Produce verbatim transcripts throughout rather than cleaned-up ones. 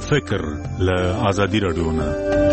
فکر له ازادي رادیو نه.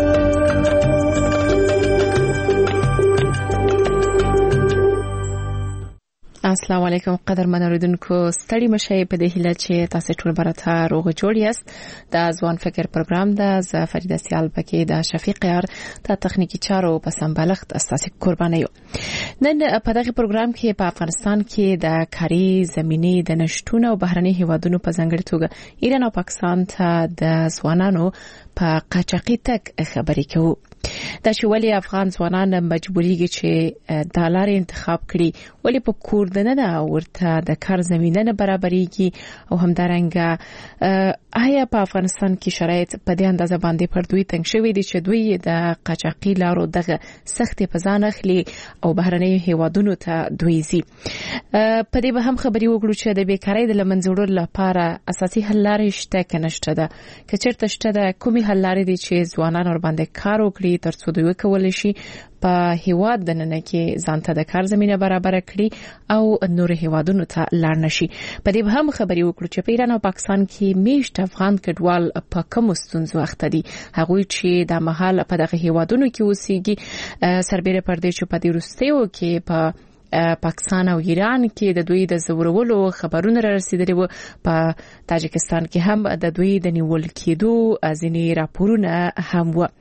السلام علیکم قدرمن اوریدونکو، ستړي مشه په دې هیله چې تاسو ټول برته روغ جوړ یاست. د ځوان فکر پروګرام د ز فریده سیال پکې د شفیق یار ته تخنیکی چارو په سمبالښت اساسي قرباني یو. نن په دغه پروګرام کې په افغانستان کې د کاري زمینې د نشټون او بهرني هیوادونو په ځانګړي توګه ایران او پاکستان ته د ځوانانو په قاچاقي تک خبرې کوو. دا چې ولی افغان ځوانان مجبوریږي چې د لار انتخاب کړي، ولی په کور دننه ورته د کار زمینه نه برابرېږي، او همدارنګه آیا په افغانستان کې شرایط په دې اندازه باندې پر دوی تنګ شوي دي چې دوی د قاچاقي لارو دغه سختې په ځان اخلي او بهرني هیوادونو ته دوی ځي. په دې به هم خبرې وکړو چې د بیکارۍ د له منځه وړلو لپاره اساسي حل لارې شته که نشته ده، که چېرته شته ده کومې حل لارې دي چې ځوانان ورباندې کار وکړي ترڅو دوی وکولی شي په هیواد دننه کې ځانته د کار زمینه برابر کړي او نور هیوادونو ته لاړ نشي. په دې به هم خبرې وکړو چې په ایران او پاکستان کې میشت افغان کډوال په کوم ستونزو اخته دي، هغوی چې د مهال په دغه هیوادونو کې اوسېږي، سربېره پر دې چې په دې وروستیو کې په پاکستان او ایران کې د دوی د زورولو خبرونه را رسیدلي وو، په تاجکستان کې هم د دوی د نیول کېدو ځینې راپورونه هم وو.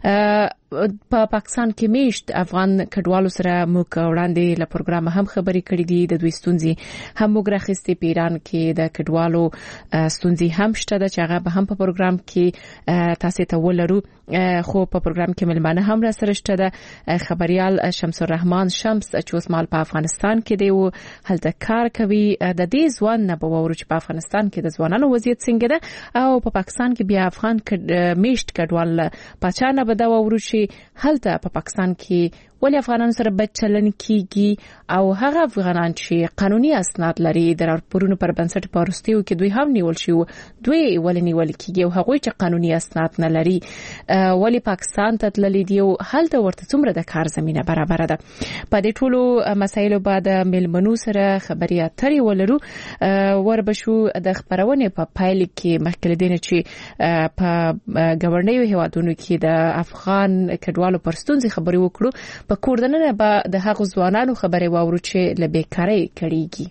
په پاکستان کې میشت افغان کډوالو سره موږ وړاندې له پروګرام هم خبرې کړې دي، د دوی ستونزې هم موږ راخستې. په ایران کې د کډوالو ستونزې هم شته ده چې هغه به هم په پروګرام کې تاسو ته ولرو، خو په پروګرام کې ملمانه هم را سره شته ده. خبريال شمس الرحمن شمس چې اوس مال په افغانستان کې دی او هلته کار کوي. د دې ځوان نه به وورو چې په افغانستان کې د ځوانانو وضعیت څنګه ده، او په پاکستان کې بیا افغان میشت کډوال پاچا نه به دا وورو چې هلته په پاکستان کې ولی افغانانو سره بد چلن کیږي، او هغه افغانان چې قانوني اسناد لري د راپورونو پر بنسټ په وروستیو کې دوی هم نیول شي، دوی ولی نیول کیږي، او هغوی چې قانوني اسناد نه لري ولی پاکستان ته تللي دي او هلته ورته څومره د کار زمینه برابر ده. په دې ټولو مسایلو بعد ملمنو سره خبري اترې ولرو. وربشو د خبرونه په پایل کې مخکې دینه چې په گورنیو هیوادونو کې د افغان کډوالو پر ستونزې خبري وکړو. په کوردنه به د هغو ځوانانو خبرې واورو چې له بیکارۍ کړيږي.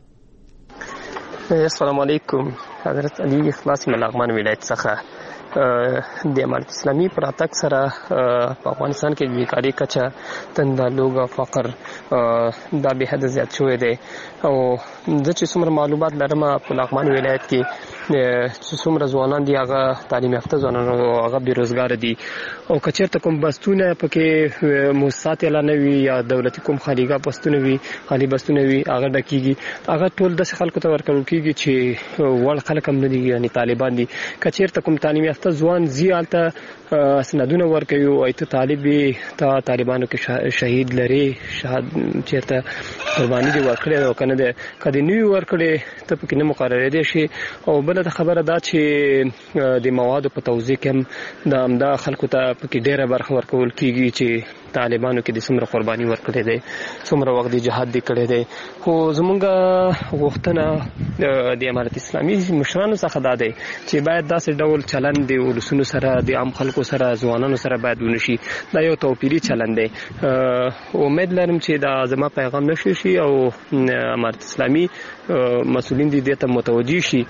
السلام علیکم، حضرت علي اخلاص من لغمان ولایت څخه د امارت اسلامي پر اتک سره په افغانستان کې بیکاری کچا تندالوګ او فقر دا به حد زیات شوی دی، او د چې څومره معلومات لرم په لغمان ولایت کې چې څومره ځوانان دي هغه تعلیم یافته ځوانان او هغه بیروزګار دي، او کچېرته کوم بستونه پکې موسسات اعلان وي یا دولتي کوم خالیګا بستونه وي خالی بستونه وي هغه ډکیږي، هغه ټول د خلکو ته ورکول کیږي چې ول خلک هم نه دي، یعنی طالبان دي. کچېرته کوم تعلیم یافته ځوان زیالته سندونه ورکوي او ایت طالب ته طالبانو کې شهید لري، شهادت چیرته قرباني دي ورکړي او کنه ده کدی نیو ورکړي ته پکې نه مقرره دي شي. او بل د خبره دا چې د موادو په توزیع کې د امدا خلکو ته پکې ډیره برخه ورکول کیږي چې طالبانو کې د څومره قرباني ورکړي دي، څومره وخت د جهاد دی کړي دي. خو زمونږ غوښتنه د امارت اسلامي مشرانو څخه دا دی چې باید داسې ډول چلن دی ولسونو سره د عام خلکو سره ځوانانو سره باید ونشي، دا یو توپیری چلن دی. امید لرم چې دا زما پیغام نشي شي او امارت اسلامي مسؤلین دي دې ته متوجي شي.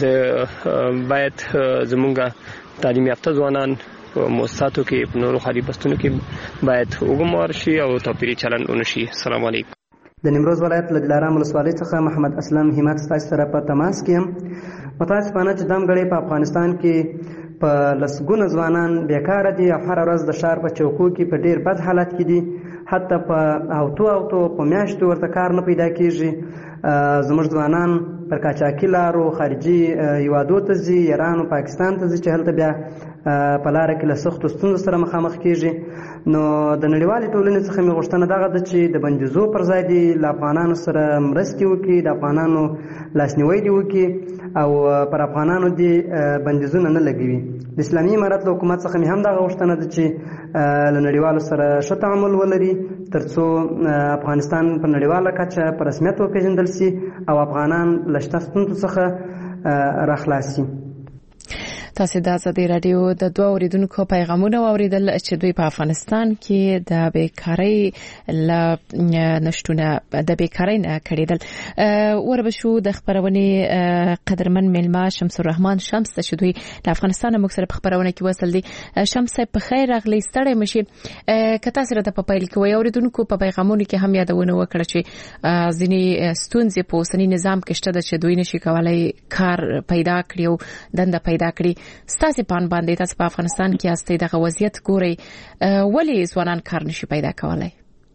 باید زمونږ تعلیم یافته ځوانان مؤسساتو کې په نورو خالي بستونو کې باید وګمار شي او توپیری چلن ونشي. السلام علیکم. د نیمروز ولایت له دلارام ولسوالۍ څخه محمد اسلم همت ستاسو سره په تماس کې یم. متاسفانه چې دم غړي په افغانستان کې په لسګونه ځوانان بیکاره دي او هر ورځ د ښار په چوکو کې په ډیر بد حالت کې دي، حتی په اوتو اوتو په میاشتو ورته کار نه پیدا کیږي. زموږ ځوانان پر قاچاقي لارو خارجي هیوادو ته ځي، ایران او پاکستان ته ځي چې هلته بیا په لاره کې له سختو ستونزو سره مخامخ کیږي. نو د نړیوالې ټولنې څخه مې غوښتنه دغه ده چې د بندیزو پر ځای دي له افغانانو سره مرستې وکړي، د افغانانو لاسنیوی دې وکړي او پر افغانانو دې بندیزونه نه لګوي. د اسلامي امارت له حکومت څخه مې هم دغه غوښتنه ده چې له نړیوالو سره ښه تعامل ولري ترڅو افغانستان په نړیواله کچه په رسمیت وپېژندل شي او افغانان له شته ستونزو څخه راخلاص شي. تاسو د ازادي رادیو د دوه اوریدونکو پیغامونه اوریدل چې دوی په افغانستان کې د بیکاری ل نشټونه د بیکاری نه کړیدل وربشو د خبرونه قدرمن ملما شمس الرحمن شمس چې دوی د افغانستان موږ سره په خبرونه کې وصل دي. شمس په خیر راغلی ستړی مشي کته سره د پپایل کې وي اوریدونکو په پیغامونو کې هم یادونه وکړه چې ځینی ستونزې په اوسنی نظام کې شته چې دوی نشي کولای کار پیدا کړي او دنده پیدا کړي. ستاسو پان باندې تاسو په افغانستان کې استئ دغه وضعیت ګوري ولی ځوانان کار نشي پیدا کولای؟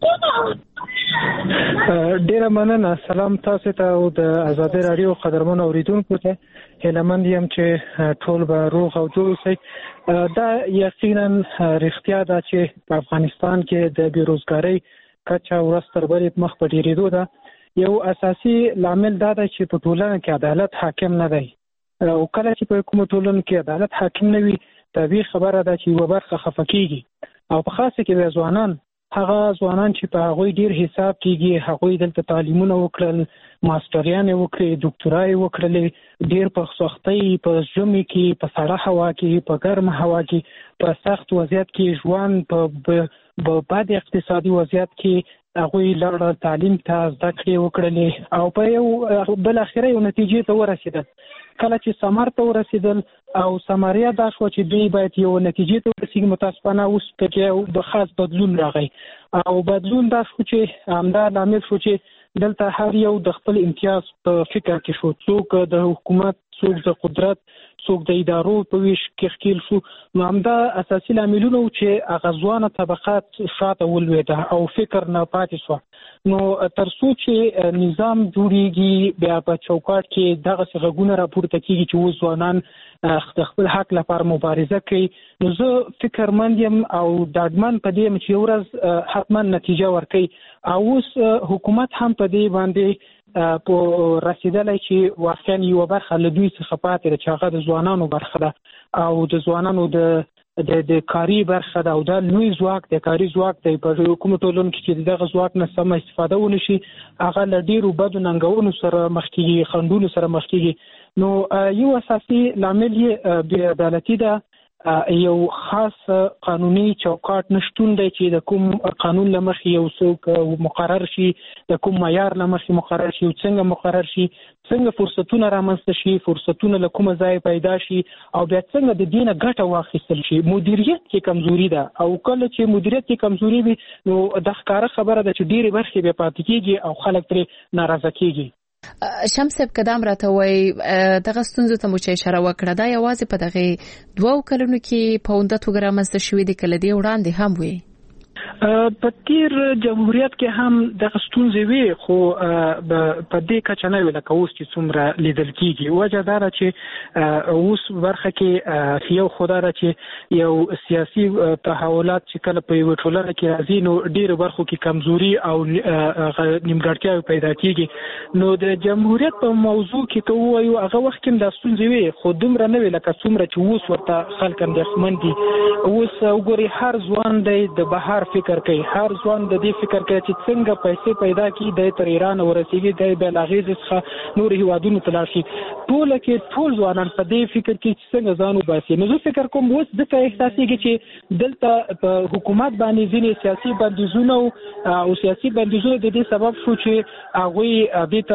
ډیره مننه. سلام تاسو ته او د ازادي رادیو قدرمن اوریدونکو ته. هیلمند یم چې ټول به روغ او جوړ اوسئ. دا یقینا رښتیا ده چې په افغانستان کې د بیروزګارۍ کچه ورځ تر بلې مخ په ډیرېدو ده. یو اساسي لامل دا دی چې په ټولنه کې عدالت حاکم نه دی او کله چې په کومه ټولنه کې عدالت حاکم نه وي طبیعي خبره ده چې یوه برخه خفه کیږي او په خاصه کې د ځوانان هغه ځوانان چې په هغوی ډیر حساب کیږي هغوی دلته تعلیمونه وکړل ماستریان وکړي ډاکټرا یې وکړلې ډیر په سختۍ په ژمي کې په سړه هوا کې په ګرم هوا کې په سخت وضعیت کې ژوند په په بد اقتصادي وضعیت کې هغوی لاړه تعلیم ته زده کړې وکړلې او په یو بل اخره یو نتیجې ته ورسېدل. کله چې ثمر ته ورسېدل او ثمریا دا شو چې دوی باید یو نتیجې ته ورسېږي متاسفانه اوس پکې د خاص بدلون راغی او بدلون دا شو چې همدا لامل شو چې دلته هر یو د خپل امتیاز په فکر کې شو. څوک د حکومت څوک د قدرت څوک د ادارو په ویش کې ښکیل شو. نو همدا اساسي لاملونه چې هغه ځوانه طبقات شاته ولوېده او فکر نه پاتې شو. نو تر څو چې نظام جوړیږي بیا په چوکاټ کې دغه غږونه راپورته کیږي چې اوس ځوانان د خپل حق لپاره مبارزه کوي. نو زه فکرمند یم او ډاډمن په دې چې یو ورځ حتما نتیجه ورکوي او اوس حکومت هم په دې باندې په رسیدلای چې واقعا یو برخه له دوی څخه پاتې ده چې هغه د ځوانانو برخه ده او د ځوانانو د د د کاری برخه ده او دا لوی ځواک د کاری ځواک دی. په کوم ټولنه کې چې دغه ځواک نه سم استفاده ونشي هغه له ډیرو بدو ننګونو سره مخ کیږي خندونو سره مخ کیږي. نو یو اساسي لامل یې بې عدالتي ده. یو خاص قانوني چوکاټ نشټون دی چې د کوم قانون لمخې یو څوک مقرر شي د کوم معیار لمخې مقرر شي څنګه مقرر شي څنګه فرصتونه رامنځته شي فرصتونه له کومه ځای پیدا شي او بیا څنګه د دې نه ګټه واخیستل شي. مدیریت کې کمزوري ده او کله چې مدیریت کې کمزوري وي نو د ښکاره خبره ده چې ډېرې برخې بیا پاتې کېږي او خلک پرې ناراضه کېږي. شمس قدم راته وای دغه ستونزو ته مو چې اشاره وکړه دا یوازې په دغه دوه کلونو کې په اونده توګه رامنځته شوې دي کله دی وړاندې هم وي؟ په تیر جمهوریت کې هم د ستونزې وي خو په دې کچه نه وی لکه اوس چې څومره لیدل کیږي. وجه دا ده چې اوس برخه کې یو خدای چې یو سیاسي تحولات چې کله په یو ټولنه کې راځي نو ډیره برخو کې کمزوري او نیمګړتیاوې پیدا کیږي. نو د جمهوریت په موضوع کې ته وایو هغه وخت کې د ستونزې وي خو دومره نه وی لکه څومره چې اوس ورته خلک اندېښمن دي. اوس وګوري هر ځوان دی د بهر فکر کوي هر ځوان د دې فکر کوي چې څنګه پیسې پیدا کړي د تر ایران ورسیږي د بلاغیز څخه نور هیوادونو ته لاړ شي. ټول کې ټول ځوانان په دې فکر کې چې څنګه ځان وباسي. نو زه فکر کوم اوس دغه احساسېږي چې دلته په حکومت باندې ځینې سیاسي بندیزونه او سیاسي بندیزونه د دې سبب شو چې هغه دې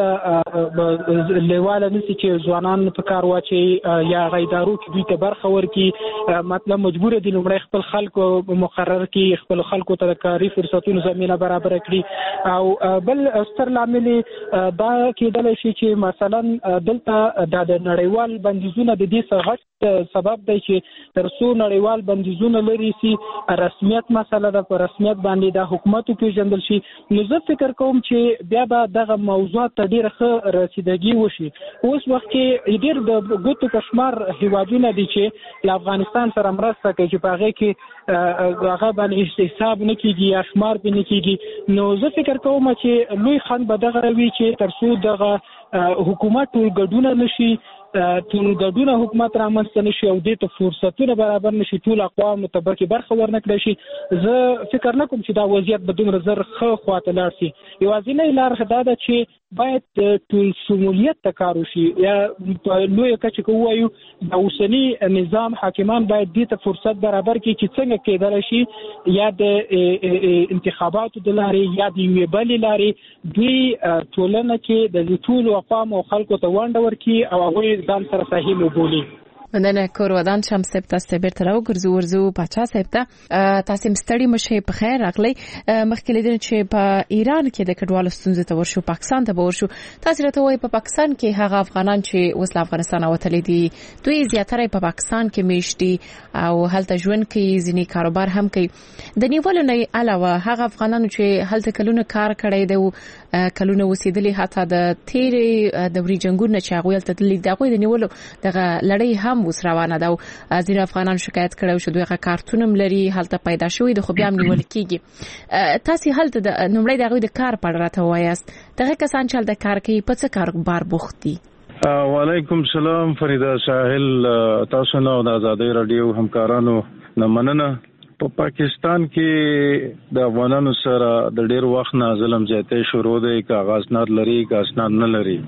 ته لیواله نشي چې ځوانان په کار واچي یا غیدارو کې دوی ته برخه ورکړي. مطلب مجبور دي لومړی خپل خلکو مقرر کړي خپل خلکو ته کاری فرصتونو زمينه برابر کړي او بل ستر لامل دا کېدل شي چې مثلا دلته د نړیوال بندیزونه د دې څخه سبب دی چې تر څو نړیوال بندیزونه لري سي رسمیت مسله د پر رسمیت باندې د حکومت پیژندل شي. نو زه فکر کوم چې بیا به دغه موضوع ته ډیره ښه رسیدګي وشي. اوس وخت کې ډیر د ګوتو کشمار هیوادونه دي چې له افغانستان سره مرسته کوي چې په هغه کې هغه باندې حساب نه کیږي یا شمار به نه کیږي. نو زه فکر کوم چې لوی خان به دغه روي چې تر څو دغه حکومت ټول ګډونه نشي ټول ګډونه حکومت رامنځته نشي او دې ته فرصتونه برابر نشي ټول اقوام متبرکې برخه ورنکړي شي. زه فکر نه کوم چې دا وضعیت به دومره زر ښه خواته لاړ شي. یوازینۍ لار دا ده چې باید ټول شمولیت ته کار وشي یا په لویه کچه کې ووایو د اوسني نظام حاکمان باید دې ته فرصت برابر کړي چې څنګه کېدلی شي یا د انتخاباتو د لارې یا د یوې بلې لارې دوی ټولنه کې د ټولو اقوامو او خلکو ته ونډه ورکړي او هغوی ځان سره ساحل وبولي. مننه کور ودان شم صاحب تاسو بیرته راوګرځو ورزو پاچا صاحب ته تاسو مستړي مشه په خیر راغلی. مخکې لیدل چې په ایران کې د کډوالو ستونزې ته ورشو، پاکستان ته ورشو، تاسو راته وایي په پاکستان کې هغه افغانان چې اوس له افغانستان وتلي دي دوی زیاتره په پاکستان کې میشتي او هلته ژوند کوي، ځینې کاروبار هم کوي. د نیولو نه علاوه هغه افغانانو چې هلته کلونه کار کړی دی، کلونه اوسېدلي، حتی د تیرې دورې جنگونو چې هغوی هلته تللي دي، هغوی د نیولو دغه لړۍ هم اوس روانه ده. ځینې افغانان شکایت کړی چې دوی هغه کارتون هم لري، هلته پیدا شوي دي خو بیا هم نیول کېږي. تاسو هلته د لومړی د هغوی د کار په اړه راته ووایاست، دغه کسان چې هلته کار کوي په څه کاروبار بوخت دي؟ وعلیکم سلام فریده ساحل، تاسو نو د آزادۍ رادیو همکارانو نه مننه. په پاکستان کې د افغانانو سره د ډیر وخت نه ظلم زیاتې شروع دی، کاغذ نه لري کاغذ نه لري.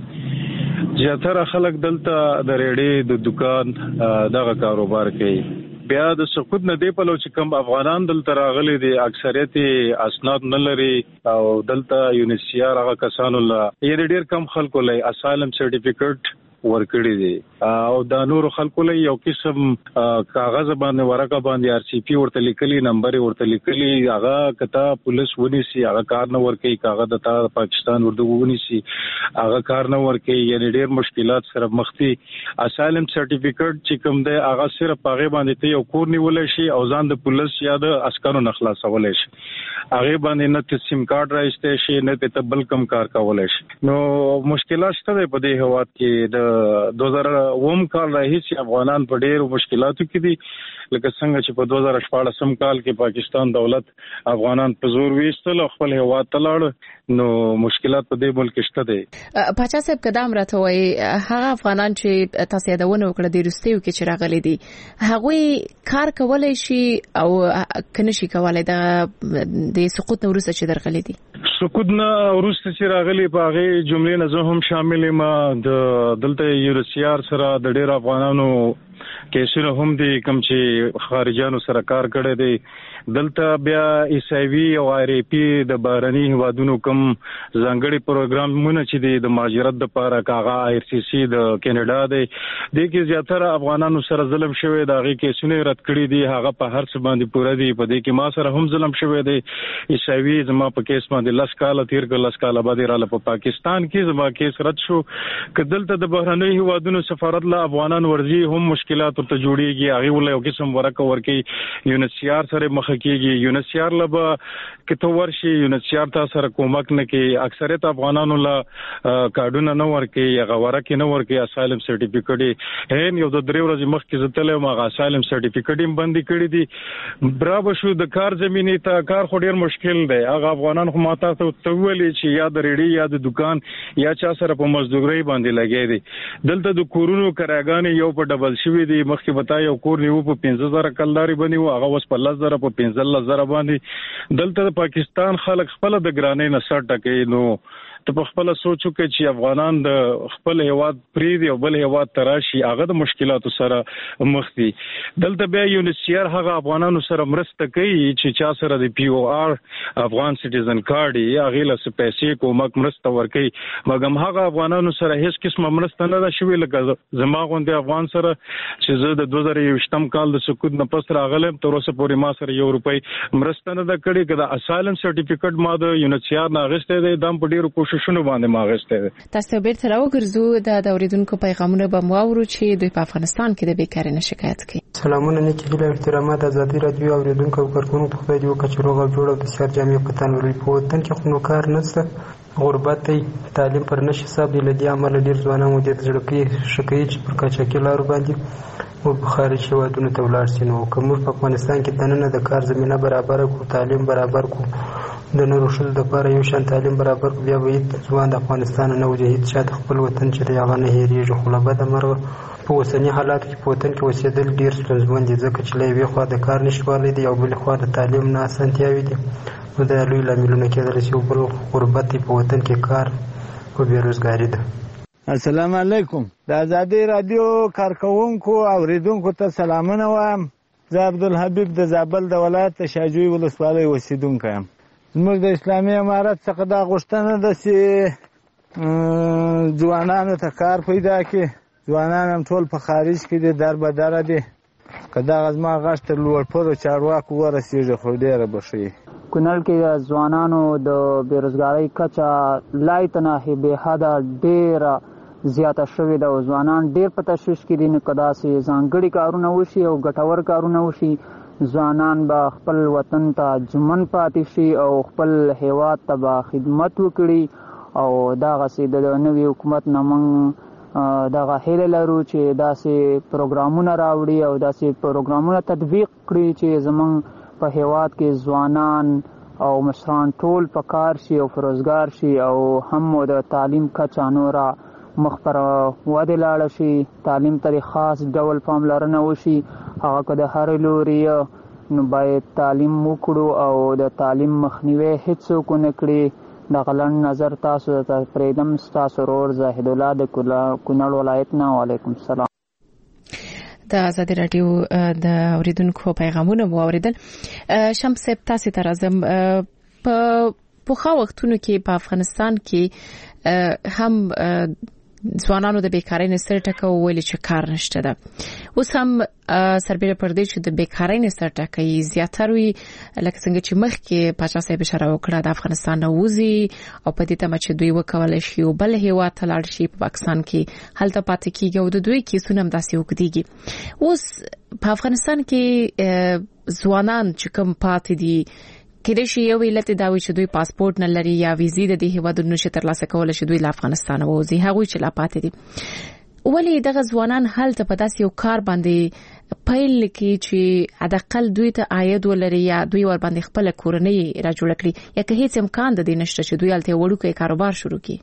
زیاتره خلک دلته د ریډي د دکان دغه کاروبار کوي. بیا د سقوط نه دی په لو چې کوم افغانان دلته راغلي دي اکثریت اسناد نه لري او دلته یونیسیار هغه کسانو لا یې ډیر کم خلکو لای اسایلم سرټیفیکټ ورکړي دي او د نور خلکو له یو قسم کاغذ باندې ورقه باندې آر سی پی ورته لیکلي، نمبر ورته لیکلي، هغه کته پولیس ونیسي هغه کار نه ورکي، کاغذ د پاکستان ورته ونیسي هغه کار نه ورکي. یعنی ډیر مشکلات سره مخ دي. اسایلم سرټیفیکټ چې کوم دی هغه صرف هغه باندې ته یو کور نیول شي او ځان د پولیس یا د عسکرو نه خلاصول شي، هغه باندې نه ته سیم کارت راځته شي نه ته بل کم کار کول شي. نو مشکلات شته په دې هواد کې. د دوه هزار اووم کال راهیسې افغانان په ډېرو مشکلاتو کې دي، لکه څنګه چې په دوه هزار شپاړسم کال کې پاکستان دولت افغانان په زور ویستل او خپل هیواد ته لاړ. نو مشکلات په دې ملک شته دي. پاچا صاحب قدم راته وایي هغه افغانان چې تاسو یادونه وکړه د روسیو کې چې راغلي دي هغوی کار کولای شي او کنه شي کولای د سقوط نه وروسته چې درغلي دي؟ سقوط نه وروسته چې راغلي په هغه جملې نه زه هم شامل یم. د دلته یونیسیار سره د ډېر افغانانو کیسونه هم دي کوم چې خارجانو سره کار کړی دی. دلته بیا ایسایوي او آر ای پی د بهرني هیوادونو کوم ځانګړي پروګرامونه چې دي د مهاجرت لپاره کاغه آر سی سی د کینیډا دی، د کې زیاتره افغانانو سره ظلم شوی دی، هغه کیسونه رد کړی دي، هغه په هر څه باندې پوره دي. په دې کې ما سره هم ظلم شوی دی. ایسایوي زما په کیس باندې لاس کال تیر کړ، لاس کال بعد رااله په پاکستان کې زما کیس رد شو. کدلته د بهرني هیوادونو سفارت له افغانان ورزي هم مشکلات ته جوړیږي، هغه ول یو قسم ورکه ورکی یونیسیار سره مخ کېږي. یونیسیار لبا کته ورشي یونیسیار ته سره کومک نه کوي. اکثریت افغانانو لا کارډونه نه ورکي، هغه ورکه نه ورکي. اسایلم سرټیفیکټ هین یو د درې ورځې مخکې زتلې ما اسایلم سرټیفیکټ هم باندې کړی دي. برابر شو د کار زميني ته کار خو ډیر مشکل دی. هغه افغانان خو ماته ته توولې چې یا د ریډي یا د دکان یا چا سره په مزدوري باندې لګي دي. دلته د کورونو کراګانې یو په ډبل شوی دی. مخکې بتا یو کور نیو په پنځه زره کلداري باندې و، هغه وس په لس زره په پنځه زره باندې. دلته پاکستان خلک خپل د ګرانۍ نه سر ټکي. نو ته په خپل سوچو کې چې افغانان د خپل هیواد پریدي او بل هیواد تراشي، هغه د مشکلاتو سره مخ دي. دلته بیا یونیسیار هغه افغانانو سره مرسته کوي چې چا سره د پی او آر افغان سټیزن کارت یې هغه له پیسې کومک مرسته ورکوي، مګم هغه افغانانو سره هیڅ قسمه مرسته نه ده شوې. لکه زما غوندې افغان سره چې زه د دوه زره یوویشتم کال د سقوط نه پس راغلم، تر اوسه پورې ما سره یو روپۍ مرسته نه ده کړې. که د اسایلم سرټیفیکټ ما د یونیسیار نه اخیستی دی، دا په ډېرو کوششونو باندې ما اخیستی دی. تاسو بیرته راوګرځو د اوریدونکو پیغامونه به مو اورو چې دوی په افغانستان کې د بیکارۍ نه شکایت کوي. سلامونه نیکی هیله احترامات آزادي رادیو اوریدونکو او کارکونکو په خدای دې وکړي چې روغ او جوړ او د صحت جامې په تن ولري. په وطن کې خو نو کار نشته، غربت دی، تعلیم پر نشي حساب دی. له دې امله ډېر ځوانان مو دې زړه کوي شکایي چې پر قاچاقي لارو باندې او په خارج هېوادونو ته ولاړ شي. نو که موږ په افغانستان کې دننه د کار زمینه برابره کړو، تعلیم برابر کړو، د نورو ښځو دپاره یو شان تعلیم برابر کړو، بیا به هېڅ ځوان د افغانستان نه وځي، هېڅ چا د خپل وطن چې دی هغه نه هېرېږي. خو له بده مرغه په اوسني حالاتو کې په وطن کې اوسېدل ډېر ستونزمن دي، ځکه چې له یوې خوا د کار نشتوالی دی او بلې خوا د تعلیم نه اسانتیاوې دي. نو دا لوی لاملونه کېدلی شي. او بل غربت دی، په وطن کې کار او بیروزګاري ده. السلام علیکم. د ازادي رادیو کارکونکو او اوریدونکو ته سلامونه وایم. زه عبدالحبیب د زابل د ولایت شاجوی ولسوالۍ اوسیدونکی یم. زموږ د اسلامي امارت څخه دا غوښتنه ده چې ځوانانو ته کار پیدا کړي. ځوانان هم ټول په خارج کې دي، در به دره دي. که دغه زما غږ تر لوړپوړو چارواکو ورسېږي خو ډېره به ښه وي. کونړ کې د ځوانانو د بېروزګارۍ کچه لای تناهي بې حده ډېره زیاته شوې ده او ځوانان ډېر په تشویش کې دي. نو که داسې ځانګړي کارونه وشي او ګټور کارونه وشي، ځوانان به خپل وطن ته جمن پاتې شي او خپل هیواد ته به خدمت وکړي. او دغسې د نوي حکومت نه موږ دغه هیله لرو چې داسې پروګرامونه راوړي او داسې پروګرامونه تطبیق کړي چې زموږ په هیواد کې ځوانان او مشران ټول په کار شي او روزګار شي او هم د تعلیم کچه نوره مخ پر ودې لاړه شي. تعلیم ته خاص ډول پاملرنه وشي. هغه که د هر لوري نو باید تعلیم وکړو او د تعلیم مخنیوی هیڅوک ونه کړي. د غلن نظر تاسو ته پرېږدم. ستاسو ورور زاهد الله د کونړ ولایت نه. وعلیکم السلام. د ازادي راډیو د اوریدونکو پیغامونه مو اوریدل. شمس صاحب تاسو ته راځم. په پوخا وختونو کې په افغانستان کې هم ځوانانو د بیکارۍ نسر ټکو ویل چې کار نشته ده. اوس هم سربېره پر دې چې د بیکارۍ نسر ټکې زیاتره وي، لکه څنګه چې مخکې پاچا صاحب اشاره وکړه د افغانستان نه وځي او په دې تمه چې دوی وکولای شي او بل هیواد ته لاړ شي په پاکستان کې هلته پاتې کیږي او د دوی کیسونه هم داسې وکړي. اوس په افغانستان کې ځوانان چې کوم پاتې دي کله شي یو علت دا وي چې دوی پاسپورت نه لري یا ویزې د دې هیوادونو نشي ترلاسه کولای شي دوی له افغانستان وځي. هغه چې لا پاتې دي ولې دغه ځوانان هلته په داسې یو کار باندې پیل کې چې حداقل دوی ته عاید ولري یا دوی ور باندې خپل کورنۍ را جوړ کړي یا که هیڅ امکان د دې نشته چې دوی هلته وړوکی کاروبار شروع کړي.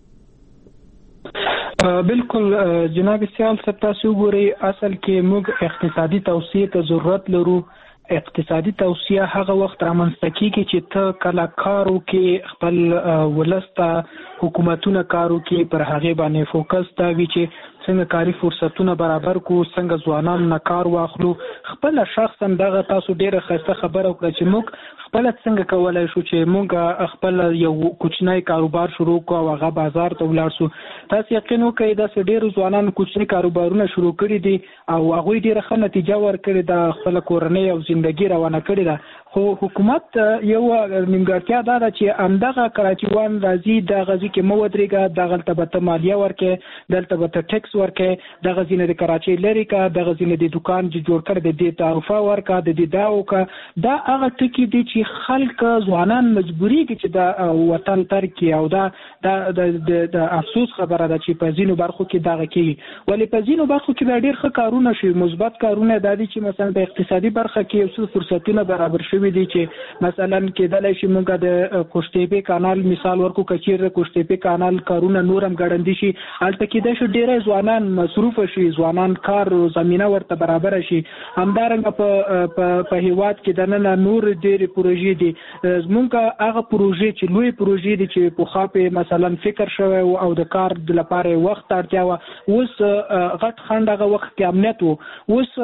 بالکل جناب سیال صاحب تاسو ګورئ اصل کې موږ اقتصادي توسعه ته ضرورت لرو. اقتصادي توسعه هغه وخت رامنځته کیږي چې ته کله کارو کې خپل ولسته حکومتونه کارو کې پر هغه باندې فوکس تا وی چې څنګه کاری فرصتونه برابر کو، څنګه ځوانان نه کار واخلو. خپل شخصا دغه تاسو ډیره ښه خبره وکړه چې موږ خپل څنګه کولای شو چې موږ خپل یو کوچنی کاروبار شروع کوو او هغه بازار ته ولاړ شو. تاسو یقین وکړئ دا ډیر ځوانان کوچنی کاروبارونه شروع کړي دي او هغه ډیره ښه نتیجه ورکړي ده، خپل کورنۍ او ژوندۍ روانه کړي ده. خو حکومت یو نیمګړتیا دا ده چې همدغه کراچیوان راځي د غزي کې مو ودرېګه دغه ته به مالیه ورکې دلته به ټیکس ورکې د غزي نه د کراچي لري کا د غزي نه د دکان چې جوړ کړ د دې تعرفه ورکا د دې داو کا دا هغه ټکی دي چې خلک ځوانان مجبوري دي چې د وطن ترک او دا د افسوس خبره ده چې په ځینو برخو کې دغه کې ولی په ځینو برخو کې ډېر ښه کارونه شي، مثبت کارونه د دې چې مثلا په اقتصادي برخه کې څه فرصتونه برابر شوي دي چې مثلا کېدلای شي موږ د کوشتېپې کانال مثال ورکو کچیر کوشتېپې کانال کارونه نورم ګړندې شي البته کې د ډېر ځوانان مصروف شي، ځوانان کار زمينه ورته برابر شي. همدارنګه په په هیواد کې د نن نور ډېر پروژې دي. موږ هغه پروژې چې لوی پروژې دي چې په خاطر مثلا فکر شوی او د کار د لپاره وخت اړتیا و، اوس غټ خندغه وخت کې امنیت وو، اوس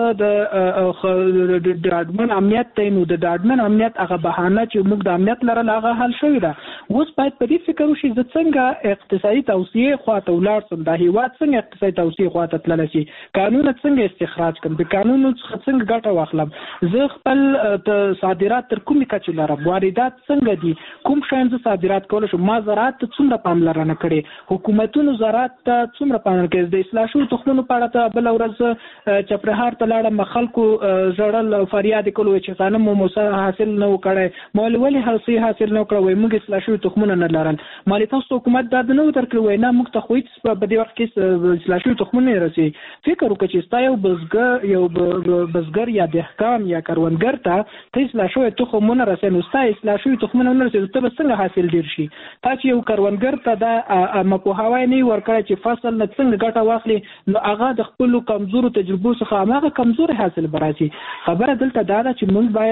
د د اډمن امنیت ته نو د اډمن امنیت هغه بهانه چې موږ د امنیت لره هغه حل شوی ده. اوس باید په دې فکر وشي چې څنګه اقتصادي توسعه خواته ولاړ سم، د هیواد څنګه اقتصادي توسعه خواته تللی شي، قانون څنګه استخراج کړم، د قانون څخه څنګه ګټه واخلم، زه خپل صادرات تر کومې کچې لرم، واردات څنګه دي، کوم شیان زه صادرات کولی شم، ما زراعت ته څومره پاملرنه کړې، حکومتونو زراعت ته څومره پاملرنه کړې. د اصلاح شویو تخمونو په اړه ته بله ورځ چپرهار ته لاړم، خلکو ژړل فریاد یې کولو چې غنم مو حاصل نه وکړی، مال ولې حاصل حاصل نه وکړی، وایي موږ اصلاح شوي تخمونه نه لرل. مالې تاسو حکومت دا نه درکړی، وایي نه موږ ته خو هېڅ په دې وخت کې اصلاح شوي تخمونه نه رسي. فکر وکړه چې ستا یو بزګر یو بزګر یا دهقان یا کروندګر ته ته اصلاح شوي تخمونه رسي، نو ستا اصلاح شوي تخمونه نه رسي، ته به څنګه حاصل ډېر شي؟ تا چې یو کروندګر ته دا مپوهاوی نه ورکړی چې فصل نه څنګه ګټه واخلي، نو هغه د خپلو کمزورو تجربو څخه هماغه کمزوري حاصل به راسي. خبره دلته دا ده چې موږ باید په دې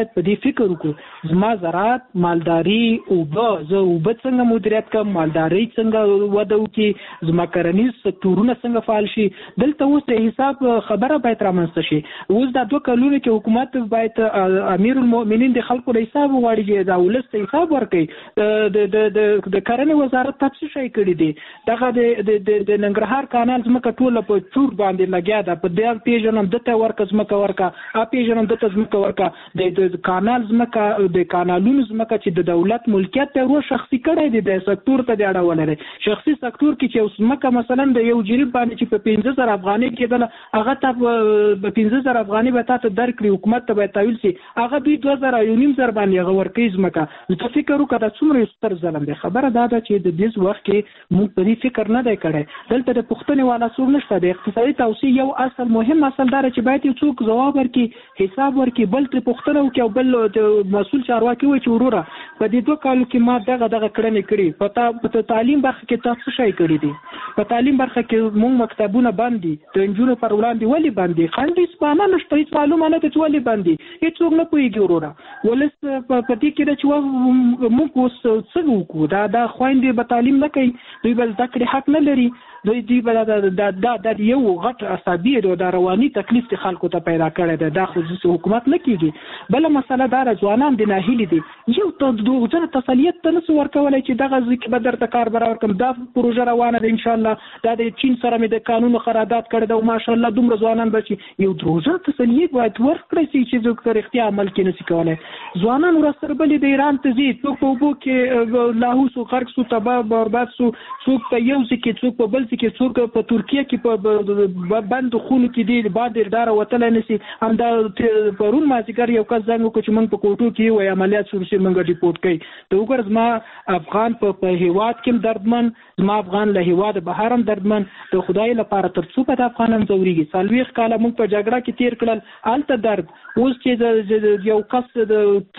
فکر وکړو زما زراعت مالداري اوبه زه اوبه څنګه مدیریت کوم مالداري څنګه وده وکړي زما کرنیز سکتورونه څنګه فعال شي دلته اوس د حساب خبره باید رامنځته شي. اوس دا دوه کلونه کې حکومت باید امیر المؤمنین د خلکو له حساب وغواړي دا ولس ته حساب ورکړي د د د کرنې وزارت تاسو شي کړی دی دغه د د ننګرهار کانال زمکه ټوله په چور باندې لګیا ده په دې پیژنم دته ورکه زمکه ورکه ا پیژنم دته زمکه ورکه د کانال زمکه د کانالونو زمکه چې د دولت ملکیت ته ورو شخصي کړی دی د سکتور ته دی اړه ولري شخصي سکتور کې چې زمکه مثلا د یو جریب باندې چې په پنځه زره افغانۍ کېدل هغه ته په پنځه زره افغانۍ به تاسو درکړي حکومت ته به تحویل شي هغه دوی دوه زره یو نیم زره باندې هغه ورکړي زمکه نو تاسو فکر وکړئ دا څومره ستر ظلم دی. خبره دا ده چې د دې وخت کې موږ په دې فکر نه دی کړی دلته د پښتني والا څوک نشته د اقتصادي توسعه یو اصل مهم اصل دار چې باید یو څوک جواب ورکړي حساب ورکړي بل تر پښتنه وکړي او بل مسؤل چارواکي وي چې وروره په دې دوه کالو کې ما دغه دغه کړنې کړې په په تعلیم برخه کې تاسو شي کړی دي په تعلیم برخه کې موږ مکتبونه باندې د انجونو پر وړاندې ولې باندې خندې سپانه نشته هیڅ معلومه نه ته ولې باندې هیڅ نه پوهیږي وروره ولس په دې کې چې موږ اوس څه وکړو دا دا خويندې به تعلیم نه کوي دوی بل ذکر حق نه لري دوی دی بل دا دا د یو غټ عصبي د رواني تکلیف د خلکو ته پیدا کړی دی دا خصوصي حکومت نه کیږي بل مسله دا ځوانان د ناهیلي دي یو ته دوه ځله تسلیت ته نس ورکولای چې دغه ځکه به درته کار برابر کوم دا پروژه روانه ده ان شاء الله دا د چین سره مې د قانون قرارداد کړی دا ماشاء الله دومره ځوانان بچي یو دروځه تسلیت باید ورکړي چې څوک اختیار عمل کې نشي کولای ځوانان ورسره بل د ایران ته زی څوک په وبو کې لاهوس او خرق سو تباہ برباد سو څوک په یو ځکه څوک په بل کې څوک په ترکیه کې په بند خونو کې دی باندې دار وتل نشي هم دا پرون مازیګر یو کس ځان وکړي چې موږ په کوټو کې وای عملیات شروع شي موږ ریپورت کوي ته وګور زما افغان په هیواد کې دردمن زما افغان له هیواد بهر هم دردمن د خدای لپاره تر څو په افغانان زوريږي سالويخ کاله موږ په جګړه کې تیر کړل الته درد اوس چې یو کس د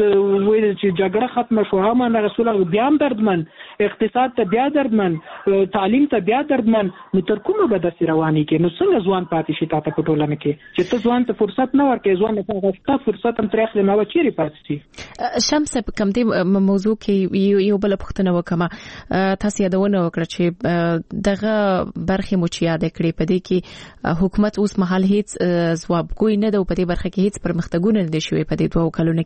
ویل چې جګړه ختمه شو هم نه رسول بیا هم دردمن اقتصاد ته بیا دردمن تعلیم ته بیا دردمن تر کومه به د رواني کې نو څنګه ځوان پاتې شي تاسو په ټولنه کې چې ته ځوان ته فرصت نه ورکې ځوان ته غوښته فرصت هم ترخ نه و چیرې پاتې شي. شمس کوم دې موضوع کې یو بل پوښتنه وکم تاسو یادونه وکړه چې دغه برخه مو چې یاد کړې په دې کې حکومت اوس مهال هیڅ ځواب کوي نه د په دې برخه کې هیڅ پرمختګونه نه شوي په دې دوه کلونو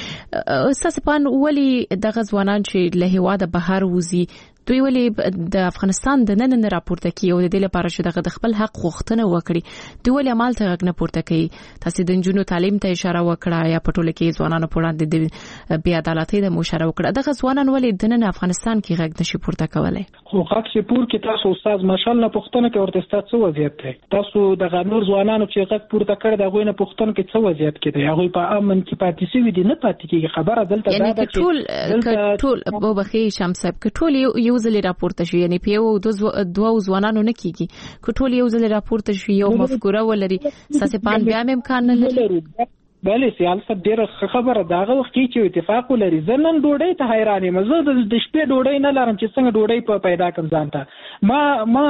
کې تاسو په ولي دغه ځوانان چې له هواده بهر وزي دوی ولې د افغانستان د نن نه راپورته کوي او د دې لپاره چې دغه د خپل حق غوښتنه وکړي دوی ولې عمل ته غږ نه پورته کوي تاسو د جنونو تعلیم ته اشاره وکړه یا په ټوله کې ځوانانو په وړاندې د بیا عدالتۍ د مشاره وکړه دغه ځوانان ولې د نن افغانستان کې غږ نشي پورته کولای خو حق چې پور کې تاسو استاد ماشالله پښتنه کې ورته تاسو وضعیت دی تاسو د غنور ځوانانو چې غږ پورته کړ د غوینه پښتنه کې څه وضعیت کې دی هغه په امن کې پاتې شوی دي نه پاتې کېږي خبره دلته دا ده چې ټول ټول وبخي شمس صاحب کټول یو ځل راپورته شي یعنی په یو دوه ځوانانو نه کیږي کټول یو ځل راپورته شي یو مفکوره ولري ساسپان بیا امکان نه لري بله سیاست ډیره خبره داغه وخت چې اتفاق ولري زنن ډوډۍ ته حیرانې مزه د شپې ډوډۍ نه لرم چې څنګه ډوډۍ په پیدا کوم ځانته ما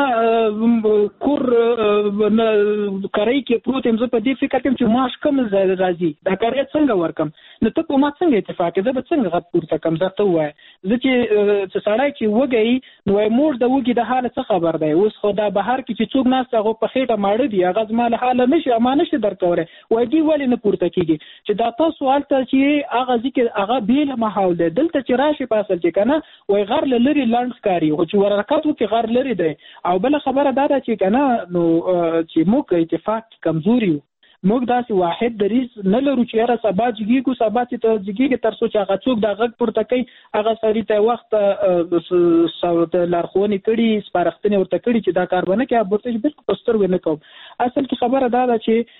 ما کور کړی کې پروت هم زه په دې فکر کوم چې ماش کوم راځي دا کار څنګه ورکم نو ته په ما څنګه اتفاق ده به څنګه غږ پورته کوم ځکه وای زه چې سړی چې وګي نو مور د وګي د حالت څه خبر دی اوس خدا بهر کې چې څوک ناس هغه په خېټه ماړه دی هغه زما له حاله نشي امانه شي درکوره وای دی ولې نه پورته چې دا تاسو حالت چې هغه ذکر هغه بیل محاول ده دلته چې راشي په اصل کې کنه وای غر لری لاند کاری او چې ورکاتو کې غر لری ده او بل خبره دا ده چې کنه نو چې موږ اتفاق کمزوري موږ داسې واحد دریز نه لرو چې هر سبا جګیږو سبا چې ته جګیږي تر څو چې هغه څوک د غږ پورته کوي هغه سړی ته وخت صوت لارښوونې کړي سپارښتنې ورته کړي چې دا کار باندې کې ابورته چې بالکل پستر ونه کوم اصل کې خبره دا ده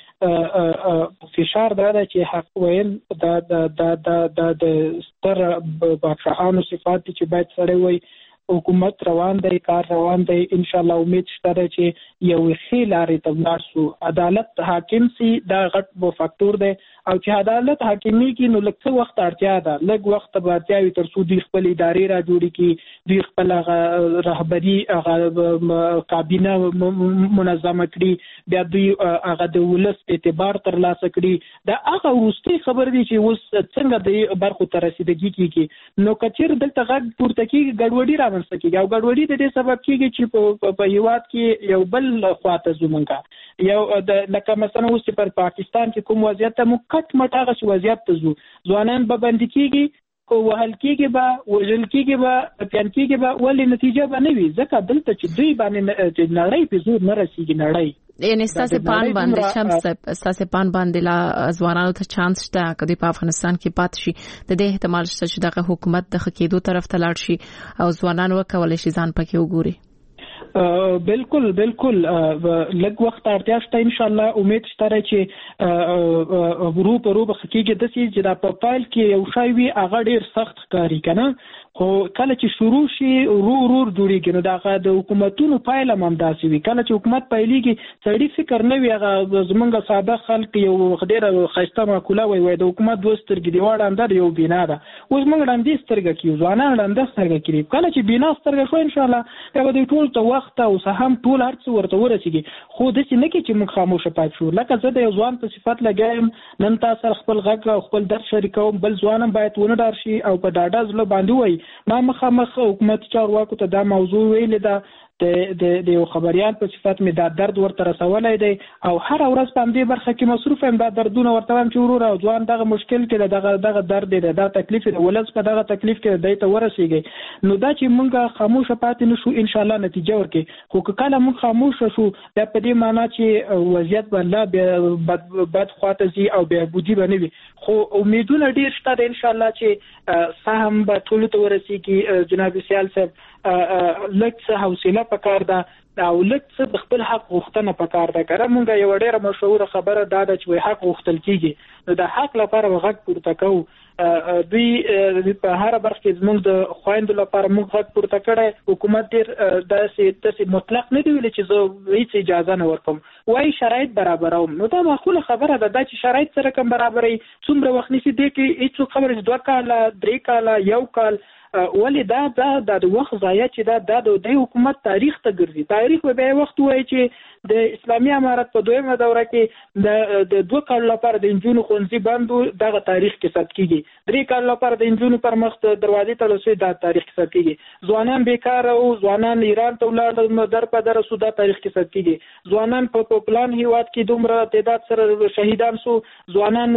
چې فشار دا ده چې حق ویل دا د د د د ستر بادشاهانو صفات چې باید سره وي حکومت روان دی کار روان دی ان شاء الله امید شته چې یو ښه لارې ته ورسو عدالت حاکم سي دا غټ بو فاکتور دی او چې عدالت حاکمي کې نو لکه وخت اړتیا ده لږ وخت به اړتیا وي تر څو دوی خپل ادارې را جوړې کړي دوی خپل رهبري هغه کابینه منظمه کړي بیا دوی هغه د ولس اعتبار ترلاسه کړي دا هغه وروستي خبر دي چې اوس څنګه د برخو ته رسیدګي کیږي نو کچیر دلته غږ پورته کیږي ګډوډي رامنځته کیږي او ګډوډي د دې سبب کیږي چې په هیواد کې یو بل خواته زمونږه یو د لکه مثلا اوس پر پاکستان کې کوم وضعیت ته مو کټ مټ هغه وضعیت ته ځو ځوانان به بند کیږي او وهل کېږي به وژل کېږي به پیان کېږي به ولې نتیجه به نه وي ځکه دلته چې دوی باندې نړۍ په زور نه رسیږي نړۍ یعنی ستاسو پان باندې شمس ستاسو پان باندې لا ځوانانو ته چانس شته کدی په افغانستان کې پات شي د دې احتمال شته چې دغه حکومت د خکېدو طرف ته لاړ شي او ځوانان وکولای شي ځان پکې وګوري بالکل بالکل لږ وخت اړتیا شته ان شاء الله امید شته چې ورو په ورو بخکیږي د سې چې دا په پایل کې یو شای وي هغه ډیر سخت کاری کنه خو کله چې شروع شي ورو ورو جوړیږي نو دا د حکومتونو پایله هم داسې وي کله چې حکومت پایلیږي سړی فکر نه وي هغه زمونږ ساده خلک یو ډیر خسته معقوله وي وي د حکومت دوسترګي دی واړه اندر یو بنا ده اوس موږ وړاندې سترګه کیو ځوانان وړاندې سترګه کړي کله چې بنا سترګه شو ان شاء الله دا د ټول ته وخت او سهم ټول هرڅ ورته ورسیږي خو د څه نه کې چې موږ خاموشه پات شو لکه زه د ځوان په صفت لګایم نن تاسو خپل غږ او خپل درس شریکوم بل ځوانم باید ونه ډار شي او په ډاډه ځل باندې وای ما مخامخ حکومت چارواکو ته دا موضوع ویل ده د د یو خبريال په صفت می دا درد ورته رسولای دی او هر ورځ په دې برخه کې مصروف یم دا دردونه ورته هم چې ورور او ځوان دغه مشکل کې دغه دغه درد دی دا تکلیف دی ولز په دغه تکلیف کې دای ته ورسیږي نو دا چې مونږه خاموشه پاتې نشو ان شاء الله نتیجه ورکړي خو کله مونږ خاموشه شو دا په دې معنی چې وضعیت باندې بد بد خواته زی او به بودی بنوي خو امیدونه ډیر شته ان شاء الله چې سهم به ټول ته ورسیږي جناب سیال صاحب لکه څه حوصله پکار ده او لکه څه د خپل حق غوښتنه پکار ده کړه مونږ یو ډیره مشهور خبره ده چې حق غوښتل کیږي نو د حق لپاره غږ پورته کوو دوی په هر برخه کې زموږ د خويندو لپاره موږ غږ پورته کړی حکومت ډیر داسې داسې مطلق نه دی ویل چې زه هیڅ اجازه نه ورکوم وای شرایط برابروم نو دا معقوله خبره ده چې شرایط سره کوم برابرې څومره وخت نشي دی کې هیڅ خبره دوه کاله درې کاله یو کال ولې دا دا د وخت ضایع چې دا د حکومت تاریخ ته ګرځي تاریخ به وخت وای چې د اسلامي امارت په دویمه دوره کې د د دوه کال لپاره د انجونو خونځي بندو دغه تاریخ کې ثبت کیږي درې کال لپاره د انجونو پر مخ دروازې ته رسېدل دا تاریخ کې ثبت کیږي ځوانان بیکار او ځوانان ایران ته ولاړ در په در سودا تاریخ کې ثبت کیږي ځوانان په پلان هیواد کې دومره تعداد سره شهیدان سو ځوانان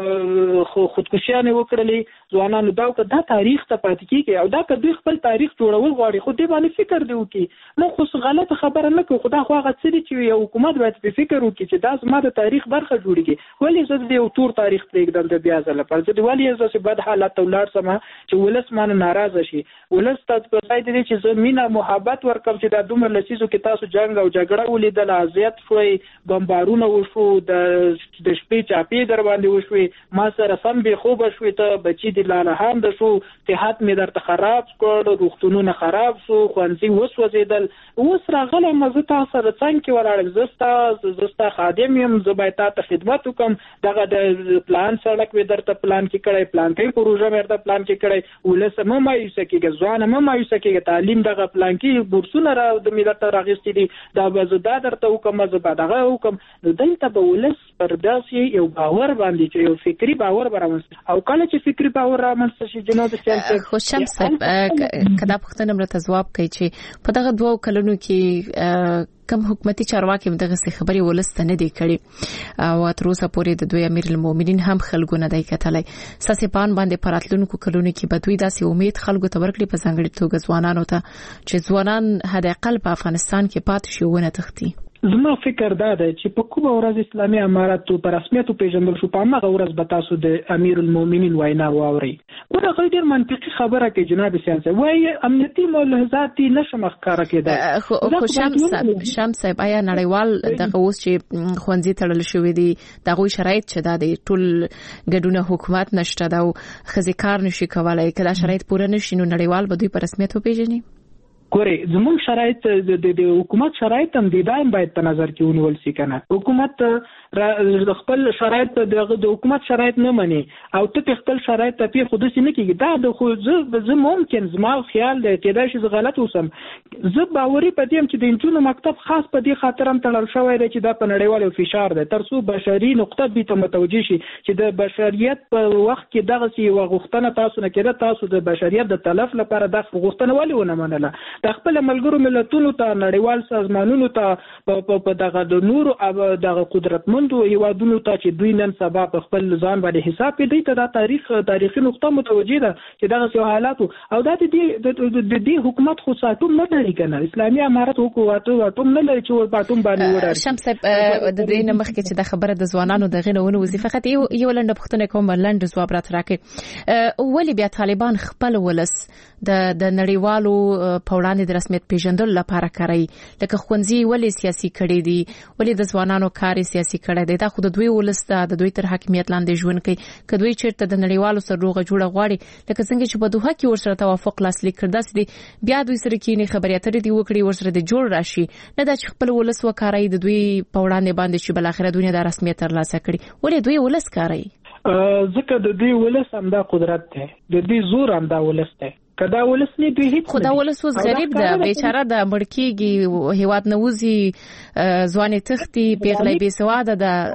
خودکشیان وکړلې ځوانان دا دا تاریخ ته پاتې کیږي او دا کدی خپل تاریخ جوړول غواړي خو دې باندې فکر دی وکي نو خو غلطه خبره نه کوي خدا خو هغه څه چې یو حکومت باید په فکر وکړي چې دا زما د تاریخ برخه جوړیږي ولی زه د یو تور تاریخ پرېږدم د بیا ځله پر ځد ولی زه چې بد حالت ولر سم چې ولس مان ناراضه شي ولس تاسو په ځای دي چې زه مینا محبت ورکم چې دا دومره لسیزو کې تاسو جنگ او جګړه ولیدل ازیت شوي بمبارونه وشو د د شپې چاپی در باندې وشوي ما سره سم به خوب شوي ته بچی د لاله هم د شو صحت می درته خراب کړ روغتونونه خراب شو خوانسي وسوځیدل اوس راغله مزه تاسو سره څنګه ولاړ زستا زستا خادم یم زبایتا ته خدمت وکم دغه د پلان سړک و درته پلان کې کړی پلان کې پروژه مرته پلان کې کړی ولسمه مایوس کېږي ځوان مې مایوس کېږي تعلیم دغه پلان کې بورسونه را د ملت راغستې دي دا بزدا درته حکم زبا دغه حکم د دلته به ولس پر داسې یو باور باندې چې یو فکری باور برامنځ او کله چې فکری باور رامنځ شي جناب سیاست خو شمس کدا پښتنه مرته جواب کوي چې په دغه دوه کلونو کې کم حکومتي چارواکي دغه څه خبري ولسته نه دی کړي او تر اوسه پورې د دوی امیر المؤمنین هم خلکو نه دی کتلای ساسې پان باندې پراتلونکو کلونو کې بدوي داسې امید خلکو ته ورکړي په ځانګړي توګه ځوانانو ته چې ځوانان هدا قلب په افغانستان کې پات شي ونه تختی زما فکر دا دی چې په کومه ورځ اسلامي امارت په رسمیت پیژندل شو په هغه ورځ به تاسو د امیر المؤمنین وینا واوري ورغه ډیر منطقي خبره کوي جناب سیاست وای امنیتي ملحوظات نشم ښکارا کېده خو شمس شمس آیا نړیوال دغه اوس چې خوندزي تړل شوې دي دغه شرایط چې دا د ټول ګډونه حکومت نشته دا خزي کار نشي کولای کله شرایط پوره نشي نو نړیوال به دوی په رسمیت پیژني ګورې زموږ شرایط د حکومت شرایط هم د دایم باید په نظر کې ونیول شي کنه. حکومت د خپل شرایط د حکومت شرایط نه مني او ته خپل شرایط ته پیر خود سي نه کیږي. دا د خو زه ممکن زما خیال دی کېدای شي زه غلط اوسم. زه باوري پدې هم چې د انټونو مکتب خاص په دې خاطر هم تړل شوی دی چې دا په نړیوال فشار دی تر څو بشري نقطه به ته متوجه شي چې د بشریت په وخت کې دغه سی وغوښتنه تاسو نه کېده تاسو د بشریت د تلف لپاره د غوښتنه ولې ونه منله. د خپل ملګرو ملتونو ته نړیوال سازمانونو ته په دغه د نورو دغه قدرتمندو هیوادونو ته چې دوی نن سبا په خپل ځان باندې حساب کوي ته دا تاریخ تاریخي نقطه متوجه ده چې دغه څه حالات او دا د دې د حکومت خو ساتوم نه لري کنه. اسلامي امارت حکومت واټوم نه لري چې واټوم باندې وړي. شمس د دې نه مخکې چې د خبره د ځوانانو د غنونه وظیفه فقط یو لنډه پښتنه کوم لنډ ځواب راټراکې ولی بیا طالبان خپل ولس د د نړیوالو په وړاندې د رسمیت پیژندلو لپاره کوي لکه خوندزي ولی سیاسي کړي دي ولی د ځوانانو کار سیاسي کړي دي دا خو د دوی ولس د دوی تر حاکمیت لاندې ژوند کوي کدوې چیرته د نړیوالو سره روغه جوړه غواړي لکه څنګه چې په دوه کې ورسره توافق لاسلیک کړل دي بیا دوی سره کې خبرې اترې دی وکړي ورسره د جوړ راشي نه دا چې خپل ولس وکړي د دوی په وړاندې باندې چې بل اخره دنیا د رسمیت تر لاسه کړي ولی دوی ولس کوي ځکه د دوی ولس هم دا قدرت دی د دې زور هم دا ولس دی کدا ولس نه دوی هیڅ خدا ولس وز غریب ده بیچاره د مړکیږي هیواد نووزي ځواني تختی پیغلې بي سواده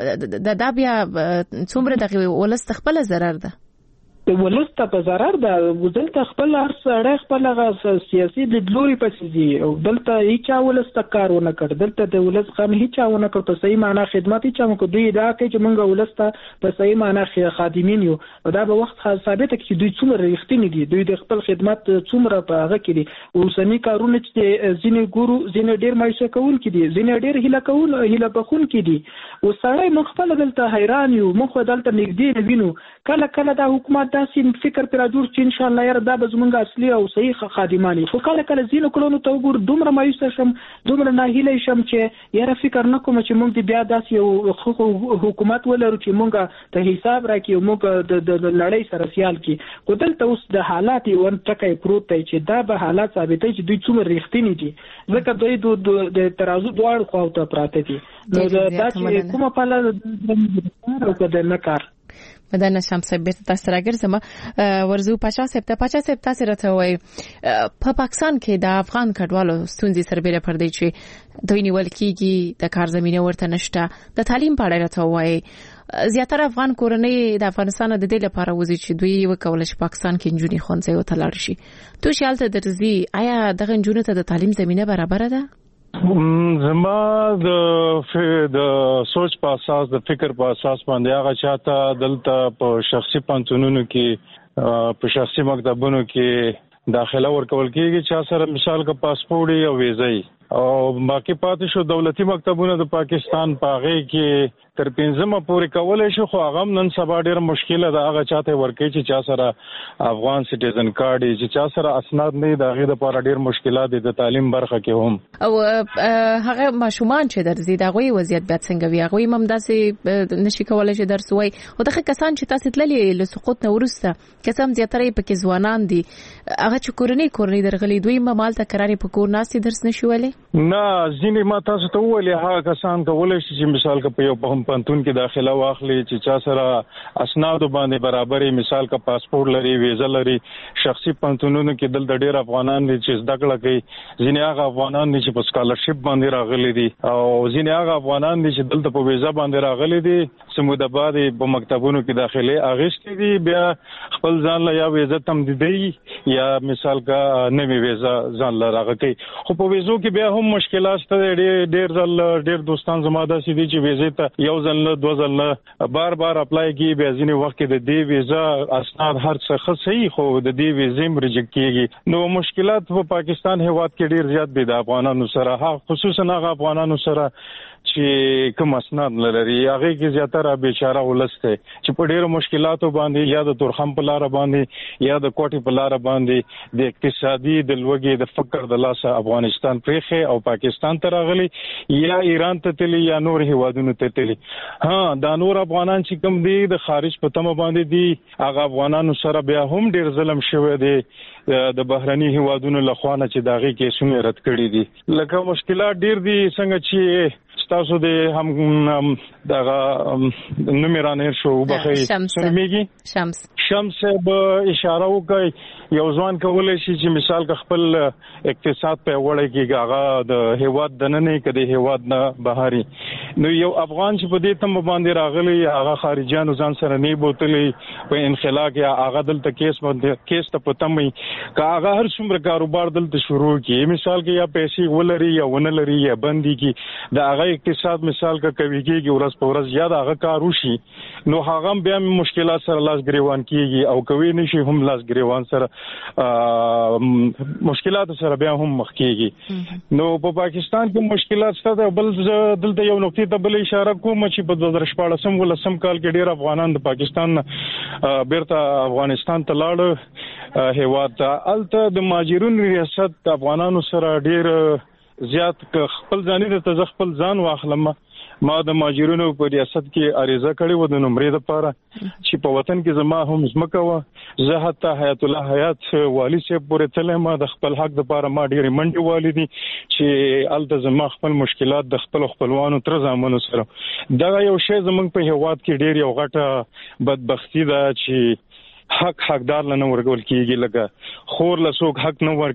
ده د بیا څومره د ولس خپل ضرر ده د ولس ته په ضرر ده ودلته خپل هر سړی خپل غ سیاسي د لوري پسې دي او دلته هیڅ ولس ته کارونه کړ دلته د ولس غم هیڅ ونه کړ په صحیح معنا خدمت هیڅ مو دوی دا کوي چې موږ ولس ته په صحیح معنا خادمین یو دا به وخت ثابت کې دوی څومره رښتینی دي دوی د خپل خدمت څومره په هغه کې دي اوسنی کارونه چې ځینې ګورو ځینې ډیر مایشه کوون کې دي ځینې ډیر هله کوون هله بخون کې دي او سړی مخ خپل دلته حیران یو مخ دلته نږدې وینو کله کله دا حکومت داسې فکر پر جوړ چې ان شاء الله یاره دا به زمونږ اصلي او صحیح خادمانی خو کله کله ځینو کلونو ته وګور دومره مایوس شم دومره ناهیله شم چې یاره فکر نه کوم چې موږ بیا داسې یو حکومت ولرو چې موږ ته حساب راکړي او موږ د لړۍ سره سیال کی خو دلته اوس د حالات ون ټکای پروت دی چې دا به حالات ثابتوي چې دوی څومره رښتینی دي ځکه دوی د ترازو دواړو خواته پراته دي نو دا چې کومه پاله او کده نه کار مدنه شمس بیت تاسو راګرځم ورزو پچا سپتا پچا سپتا سره ته وای په پاکستان کې د افغان کډوالو ستونزې سربېره پر دی چې دوی نیول کیږي د کار زمينه ورته نشته د تعلیم په اړه ته وای زیاتره افغان کورنۍ د افغانستان د دې لپاره وځي چې دوی وکول شي پاکستان کې انجونی خونځي او تلل شي تو شالته درځي آیا دغه انجونو ته د تعلیم زمينه برابر ده زما د د سوچ په اساس د فکر په اساس باندې هغه چاته دلته په شخصي پانتونونو کې په شخصي مکتبونو کې داخله ورکول کېږي چې سره مثال کا پاسپورت او ویزه او باقي پاتې شو دولتي مکتبونه د پاکستان پاغه کې تر پنځمه پورې کولای شي خو هغه نن سبا ډېر مشکله ده هغه چاته ورکې چې چا سره افغان سټیزن کارت چې چا سره اسناد نه د هغه لپاره ډېر مشکلات دي د تعلیم برخه کې هم او هغه ماشومان چې درځي دا غوي وضعیت بیا څنګه وي هغه هم داسې نشي کولای چې درس وای او دغه کسان چې تاسو تللی له سقوط نه ورسته کسان زیاتره پکې ځوانان دي هغه چې کورنۍ کورنۍ درغلي دوی مال ته قرارې په کور ناسي درس نشي ولی نه ځینې ما تاسو ته ویلي هغه کسان کولای شي چې مثال کا په یو په پنتون کې داخله واخلي چې چا سره اسناد باندې برابرې مثال کا پاسپورت لري ویزه لري شخصي پنتونونو کې دل د ډېر افغانان دي چې زده کړه کوي ځینې هغه افغانان دي چې په سکالرشپ باندې راغلي دي او ځینې هغه افغانان دي چې دلته په ویزه باندې راغلي دي سموده بعد په مکتبونو کې داخله اغشتي دي بیا خپل ځان له یا ویزه تمدیدي یا مثال کا نوې ویزه ځان له راغلي خو په ویزو کې بیا هم مشکلات شته ډېر ډېر ځل ډېر دوستان زما د سې دي چې ویزه ته یو ځل دو ځل بار بار اپلای کی بیا ځینې وخت کې د دې ویزا اسناد هر څه صحیح خو د دې ویزې ریجکټ کیږي نو مشکلات په پاکستان هیواد کې ډیر زیات دي د افغانانو سره خصوصا هغه افغانانو سره چې کوم اسناد لري هغه کې زیاتره زره بیچاره ولسته چې په ډیرو مشکلاتو باندې یا د تورخم په لار باندې یا د کوټي په لار باندې د اقتصادي د لوګي د فقر د لاسه افغانستان پرېخه او پاکستان ته راغلي یا ایران ته تللی یا نور هیوادونو ته تللی. ها دا نور افغانان چې کوم دي د خارج په تمه باندې دي هغه افغانانو سره بیا هم ډیر ظلم شوی دی د بهرني هیوادونو لخوا نه چې داغي کیسونه رد کړی دي. لکه مشکلات ډیر دي څنګه چې تاسو د هم دغه نومرانه شو بخې سمېږي شمس شمس به اشاره وکړي یو ځوان کولای شي چې مثال کا خپل اقتصاد په وړه کې هغه د هیواد د نه نه کدي هیواد نه بهاري نو یو افغان چې په دې تم باندې راغلی هغه خارجيانو ځان سره نه بوتلې په انخلا کې هغه دلته کیس باندې کیس ته پتمې کا هغه هر څومره کاروبار دلته شروع کی مثال کې یا پیسې ولري یا ونه لري یا بندي کی دا هغه اقتصاد مثال کا کوي کېږي ورځ په ورځ زیاده هغه کار وشي نو هغه بیا مشکلات سره لاس ګریوان کیږي او کوي نشي هم لاس ګریوان سره مشکلات سره بیا هم مخ کیږي. نو په پاکستان کې مشکلات شته بل دلته یو نقطې ته بل اشاره کوم چې په دوه هزار شپږ ولسم کال کې ډیر افغانان د پاکستان بیرته افغانستان ته لاړ هیواد ته الته د ماجرون ریاست افغانانو سره ډیر زیات خپل ځاني د خپل ځان واخلم ما د ماجرونو په ریاست کې عریضه کړې و د نمرې لپاره چې په وطن کې زما هم زمکه و زه حتی حیات الله حیات والی صاحب پورې تلم ما د خپل حق لپاره ما ډېرې منډې والدي چې الته زما خپل مشکلات د خپل خپلوانو تر زامنو سره دا یو شی زمونږ په هیواد کې ډېر یو غټه بدبختی ده چې حق حقدار نه ورګول کیږي لکه خور له څوک حق نه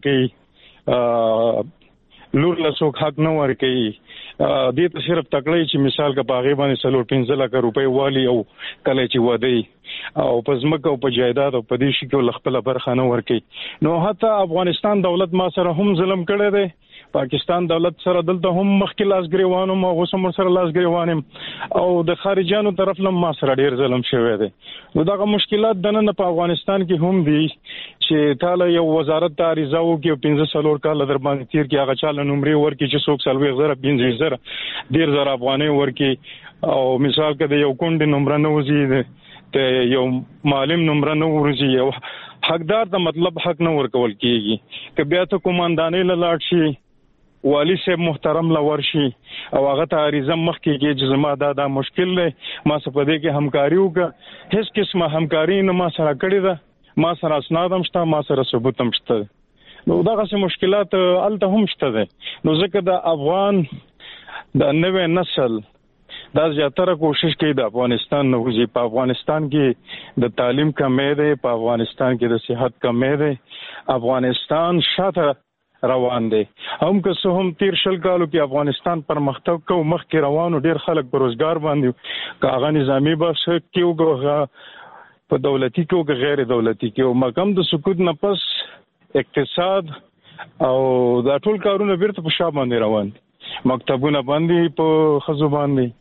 ورکوي لور له څوک حق نه ورکوي دې ته صرف تکړه چې مثال کا باغې باندې سلو پنځه لک روپۍ والی او کله چې ودی او په ځمکه او په جایداد او په دې شي کې خپل برخه نه ورکوي. نو حتی افغانستان دولت ما سره هم ظلم کړی دی پاکستان دولت سره دلته هم مخکې لاس ګریوانو ما غوسم سره لاس ګریوانم او د خارجانو طرف له ما سره ډیر ظلم شوی دی. نو دا مشکلات د نن په افغانستان کې هم دي چې تعالی یو وزارت ته عریضه وکړي پنځه سلور کال در باندې تیر کې هغه چاله نمرې ورکړي چې څوک سلوي غزره پنځه زره ډیر زره افغانۍ ورکړي او مثال کې د یو کونډې نمبر نه وزي ته یو معلم نمبر نه ورزي یو حقدار د مطلب حق نه ورکول کیږي که بیا ته کوماندانې لاړ شي والی صاحب محترم لور شي او هغه ته عریضه مخ کې چې زما دا دا مشکل دی ما څه په دې کې همکاري وکړه هیڅ قسمه همکاري نه ما سره کړې ده ما سره اسناد هم شته ما سره ثبوت هم شته نو دغه څه مشکلات الته هم شته دي. نو ځکه د افغان د نوې نسل دا زیاتره کوشش کوي د افغانستان نو چې په افغانستان کې د تعلیم کمی دی په افغانستان کې د صحت کمی دی افغانستان شاته روان دی هم که څه هم تیر شل کالو کې افغانستان پرمختګ کو مخ کې روانو ډیر خلک په روزګار باندې کاغه نظامی بخش کې وګه په دولتي کې او غیر دولتي کې او مقام د سکوت نه پس اقتصاد او دا ټول کارونه بیرته په شابه باندې روان دي مکتبونه باندې په خزو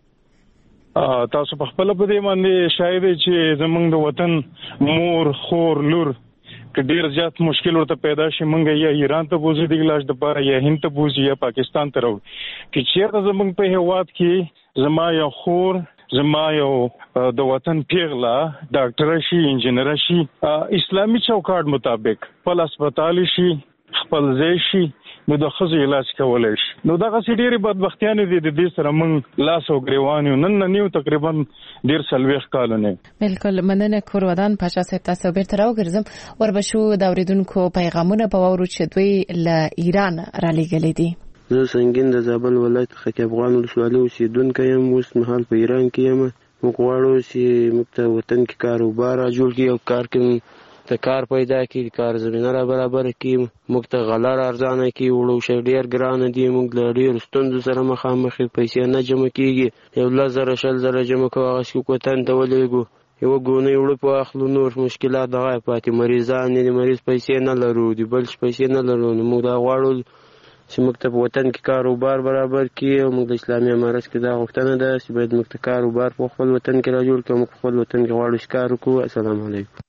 باندې تاسو په خپل په دې باندې شاید چې زمونږ د وطن مور خور لور که ډیر زیات مشکل ورته پیدا شي مونږ یا ایران ته بوزي د علاج لپاره یا هند ته بوزي یا پاکستان ته راو چې چیرته زمونږ په هیواد کې زما یو خور زما یو د وطن پیغلا ډاکټر شي انجنیر شي اسلامي چوکاټ مطابق خپل هسپتال شي خپل ځای شي نو د خزو علاج کولای شي نو دغه سړي بدبختیانه دي د دې سره مونږ لاس او ګریوان نن نیو تقریبا ډیر سلويخ کالونه بالکل مننه کورودان پاشا صاحب تاسو بیرته راوګرځم وربشو د اوریدونکو پیغامونه په وورو چې دوی له ایران را لېږلې دي. زه سنگین د زابل ولایت څخه افغان ولسوالۍ اوسیدونکی یم اوس مهال په ایران کې یم موږ غواړو چې موږ ته وطن کې کاروبار جوړ کړي او کار کې ته کار پیدا کړي کار زمينه را برابر کړي موږ ته غلار ارزانه کړي وړو شي ډیر ګران دي موږ له ډیر ستوندو سره مخامخ پیسې نه جمع کیږي یو لزر شل زره جمع کوه چې کوتن ته ولېګو یو ګونې وړو په اخلو نور مشکلات دغه پاتې مریضان نه مریض پیسې نه لرو دي بل پیسې نه لرو موږ دا غواړو چې موږ ته وطن کې کاروبار برابر کړي او موږ د اسلامي امارت کې دا غوښتنه ده چې باید موږ ته کاروبار په خپل وطن کې را جوړ کړو موږ خپل وطن کې غواړو چې کار وکړو. السلام علیکم.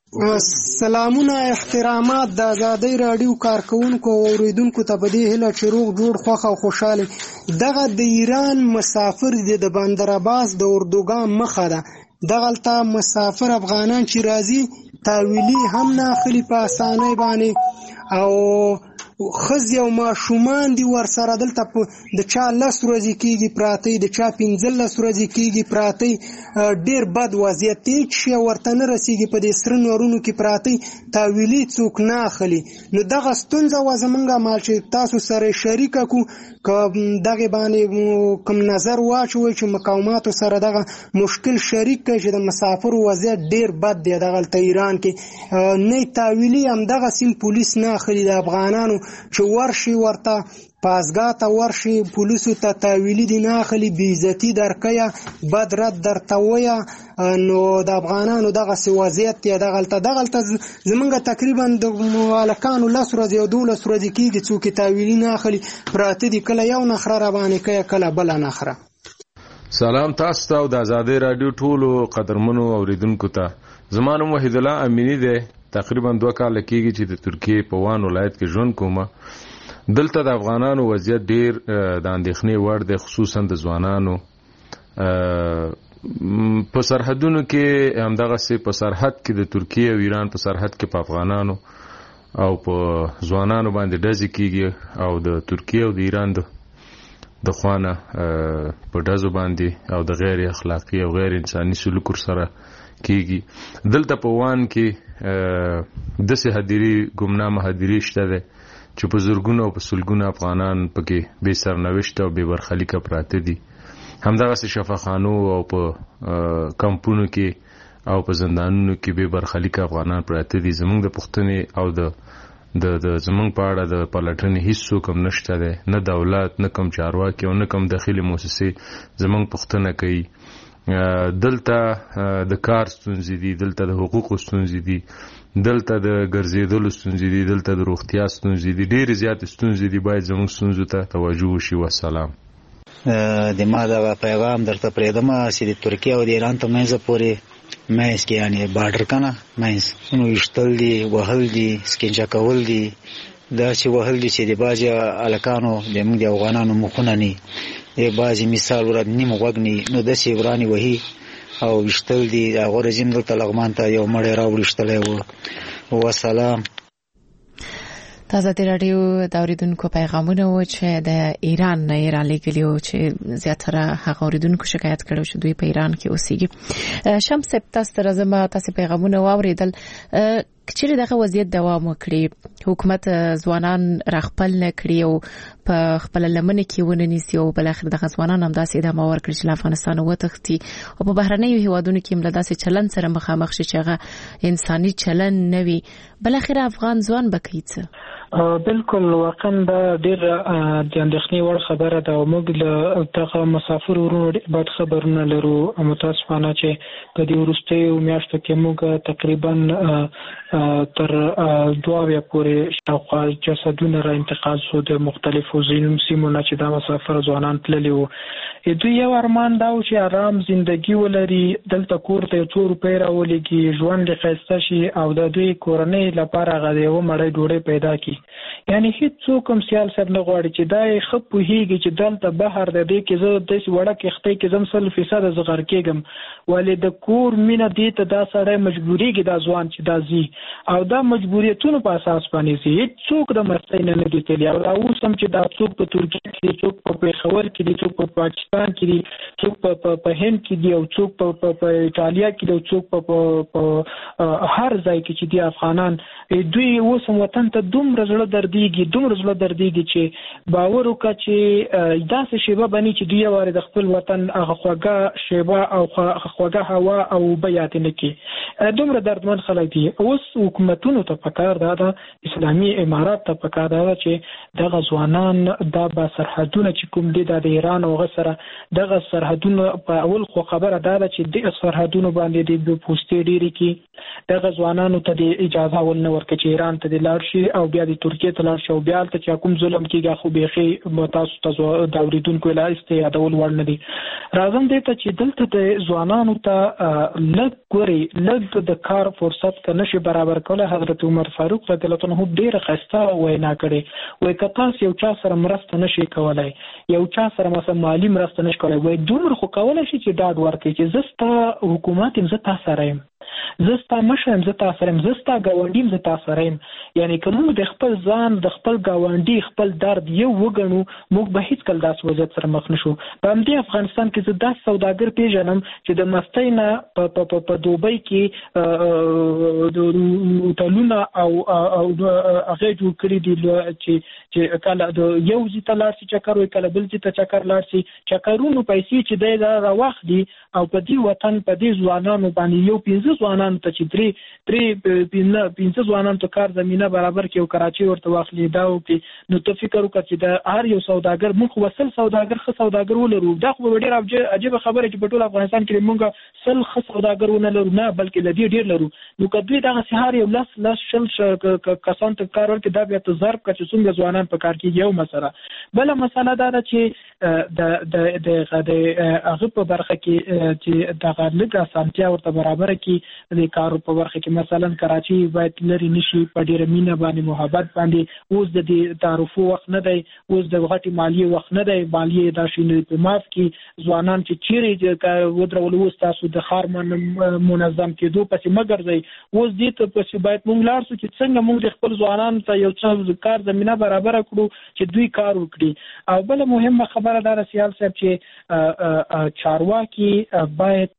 سلامونه احترامات د آزادۍ راډیو کارکونکو او اوریدونکو ته په دې هیله چې روغ جوړ خوښ او خوشاله. دغه د ایران مسافر دی د بندر عباس د اردوګان مخه ده. دغلته مسافر افغانان چې راځي تاویلی هم نه اخلي په اسانۍ باندې او خزي او ماشومان دي ورسره دلته د چا لس ورځې کېږي پراته د چا پنځلس ورځې کېږي پراته. ډېر بد وضعیت دی چې ورته نه رسېږي په دې سره نورونو کې پراته تاویلي څوک نه اخلي. نو دغه ستونزه وه زمونږ مال چې تاسو سره شریکه کړو که دغې باندې کوم نظر واچوئ چې مقاوماتو سره دغه مشکل شریک کړئ چې د مسافرو وضعیت ډېر بد دی دغلته ایران کې. نه تاویلي همدغه سیم پولیس نه اخلي د افغانانو چې ورشي ورته پازګاه ته ورشي پولیسو ته تاویلي دي نه اخلي بې عزتي درکیه بد رد درته ویه. نو د افغانانو دغسې وضعیت دی دغلته. دغلته زمونږ تقریبا د هلکانو لس ورځې او دولس ورځې کېږي څوک یې تاویلي نه اخلي پراته دي کله یو نخره راباندې کوي کله بله نخره. سلام تاسو ته او د ازادۍ راډیو ټولو قدرمنو اوریدونکو ته. زما نوم وحید الله امینی دی. تقریبا دوه کاله کېږي چې د ترکیې په وان ولایت کې ژوند کومه. دلته د افغانانو وضعیت ډیر د اندېښنې وړ دی خصوصا د ځوانانو په سرحدونو کې همدغسې په سرحد کې د ترکیې او ایران په سرحد کې په افغانانو او په ځوانانو باندې ډزې کېږي او د ترکیې او د ایران د خوانه په ډزو باندې او د غیر اخلاقي او غیر انساني سلوک سره کېږي. دلته په وان کې داسې هدیرې ګمنامه هدیرې شته دی چې په زرګونو او په سلګونو افغانان پکې بې سرنوشته او بې برخلیکه پراته دي. همدغسې شفاخانو او په کمپونو کې او په زندانونو کې بې برخلیکه افغانان پراته دي. زموږ د پوښتنې او د د زموږ په اړه د پلټنې هیڅ څوک هم نشته دی، نه دولت، نه کوم چارواکي او نه کوم داخلي موسسې زموږ پوښتنه کوي. دلته د کار ستونزې دي، دلته د حقوقو ستونزې دي، دلته د ګرځېدلو ستونزې دي، دلته د روغتیا ستونزې دي، ډېرې زیاتې ستونزې دي. باید زموږ ستونزو ته توجه وشي. والسلام. د ما دغه پیغام درته پرېږدم چې د ترکیې او د ایران تر منځه پورې منځ کې یعنې بارډر که نه منځ نو ویشتل دي، وهل دي، سکنجه کول دي. دا چې وهل دي چې د بعضې هلکانو زموږ د افغانانو مخونه ني، د بعضې مثال ورته نیم غوږ ني، نو داسې ورانې وهي او ویشتل دي. د هغو رژیم دلته لغمان ته یو مړی راوړېشتلی و. وسلام. د ازادۍ راډیو د اورېدونکو پیغامونه و چې د ایران نه یې رالیږلي وو چې زیاتره هغه اورېدونکو شکایت کړی چې دوی په ایران کې اوسېږي. شمس صاحب تاسو ته راځم، تاسې پیغامونه واورېدل. چیرې دغه وضعیت دوام وکړي، حکومت ځوانان راخپل نه کړي او په خپله لمنه کې ونه نیسي او بالاخره دغه ځوانان همداسې ادامه ورکړي چې له افغانستانه وتښتي او په بهرنیو هیوادونو کې هم له داسې چلند سره مخامخ شي چې هغه انساني چلند نه وي. بالاخره افغان ځوان به کوي څه؟ بالکل واقعا دا ډېر د اندېښنې وړ خبره ده او موږ له دغه مسافرو ورونو ډېر بد خبرونه لرو. متاسفانه چې په دې وروستیو میاشتو کې موږ تقریبا تر دوه اویا پورې شاوخوا جسدونه را انتقال شو د مختلفو سیمو نه چې دا مسافر ځوانان تللي وو. دوی یو ارمان دا و چې آرام زندگی ولري، دلته کور ته یو څو روپۍ راولېږي، ژوند یې ښایسته شي او د دوی کورنۍ لپاره هغه د یوه مړۍ ډوډۍ پیدا کړي. یعنې هېڅوک هم سیال صاحب نه غواړي چې دا یې ښه پوهېږي چې دلته بهر د دې کې زه داسې وړه کښتۍ کې زم سل فیصده زه غر کېږم، ولې د کور مینه دې ته دا سړی مجبورېږي دا ځوان چې دا ځي او دا مجبوریتونو په اساس باندې ځي. هېڅوک د مستۍ نه نه دي تللي او دا اوس هم چې دا څوک په ترکیه کې دي، څوک په پېښور کې دي، څوک په پاکستان کې دي، څوک په هند کې دي او څوک په ایټالیا کې دي او څوک په هر ځای کې چې دي افغانان، دوی اوس هم وطن ته دومره زړه دردېږي دومره زړه دردېږي چې باور وکړه چې داسې شیبه به نه چې دوی یو وارې د خپل وطن هغه خوږه شیبه او خوږه هوا او اوبه یادې نه کړي. دومره دردمن خلک دي. اوس حکومتونو ته پکار دا ده، اسلامي امارات ته پکار دا ده چې دغه ځوانان دا به سرحدونه چې کوم دي دا د ایران او هغه سره دغه سرحدونه په اول خو خبره دا ده چې د سرحدونو باندې د پوستې ډېرې کړي، دغه ځوانانو ته د اجازه ول نه ورکړي چې ایران ته د لاړ شي او بیا د ترکیې ته لاړ شي او بیا هلته چې کوم ظلم کېږي خو بیخي تاسو ته د اورېدونکو لا استیادول وړ نه دي. راځم دې ته چې دلته د ځوانانو ته لږ ګورې لږ ته د کار فرصت که نشي برابر کولی. حضرت عمر فاروق رضی الله عنه ډېره ښایسته وینا کړې، وایي که تاسو یو چا سره مرسته نشي کولی، یو چا سره مثلا مالي مرسته نشي کولی، وایي دومره خو کولی شي چې ډاډ ورکړي چې زه ستا حکومت یم، زه تا سره یم، زه ستا مشر یم، زه تا سره یم، زه ستا ګاونډي یم، زه تا سره یم. یعنې که موږ د خپل ځان د خپل ګاونډي خپل درد یو وګڼو، موږ به هېڅکله داسې وضعیت سره مخ نه شو. په همدې افغانستان کې زه داسې سوداګر پېژنم چې د مستۍ نه په دوبۍ کې هوټلونه او هغې جوړ کړي دي چې کله د یو ځای ته لاړ شي چکر وایي، کله بل ځای ته چکر لاړ شي. چکرونو پیسې چې دی دا راواخلي او په دې وطن په دې ځوانانو باندې یو پنځه ځوانانو ته چې درې درې پنځه ځوانانو ته کار زمینه برابر کړي او کراچۍ ورته واخلي دا وکړي، نو ته فکر وکړه چې د هر یو سوداګر موږ خو سل سوداګر ښه سوداګر ولرو. دا خو به ډېره عجیبه خبره چې په ټول افغانستان کې موږ سل ښه سوداګر ونه لرو، نه بلکې له دې ډېر لرو. نو که دوی دغسې هر یو لس لس شل کسانو ته کار ورکړي، دا بیا ته ضرب کړه چې څومره ځوانان په کار کېږي. یو مسله. بله مسله دا ده چې د هغه په برخه کې چې دغه لږ اسانتیا ورته برابره کړي د کارو په برخه کې. مثلا کراچۍ باید لرې نه شي، په ډېره مینه باندې محبت باندې. اوس د دې تعرفو وخت نه دی، اوس د غټې مالیې وخت نه دی، مالیې دا شي نه په معاف کړي. ځوانان چې چیرې ودرولو، اوس تاسو د ښار منظم کېدو پسې مه ګرځئ، اوس دې ته پسې باید موږ لاړ شو چې څنګه موږ د خپل ځوانانو ته یو څه کار زمینه برابره کړو چې دوی کار وکړي. او بله مهمه خبره دا ده سیال صاحب چې چارواکي باید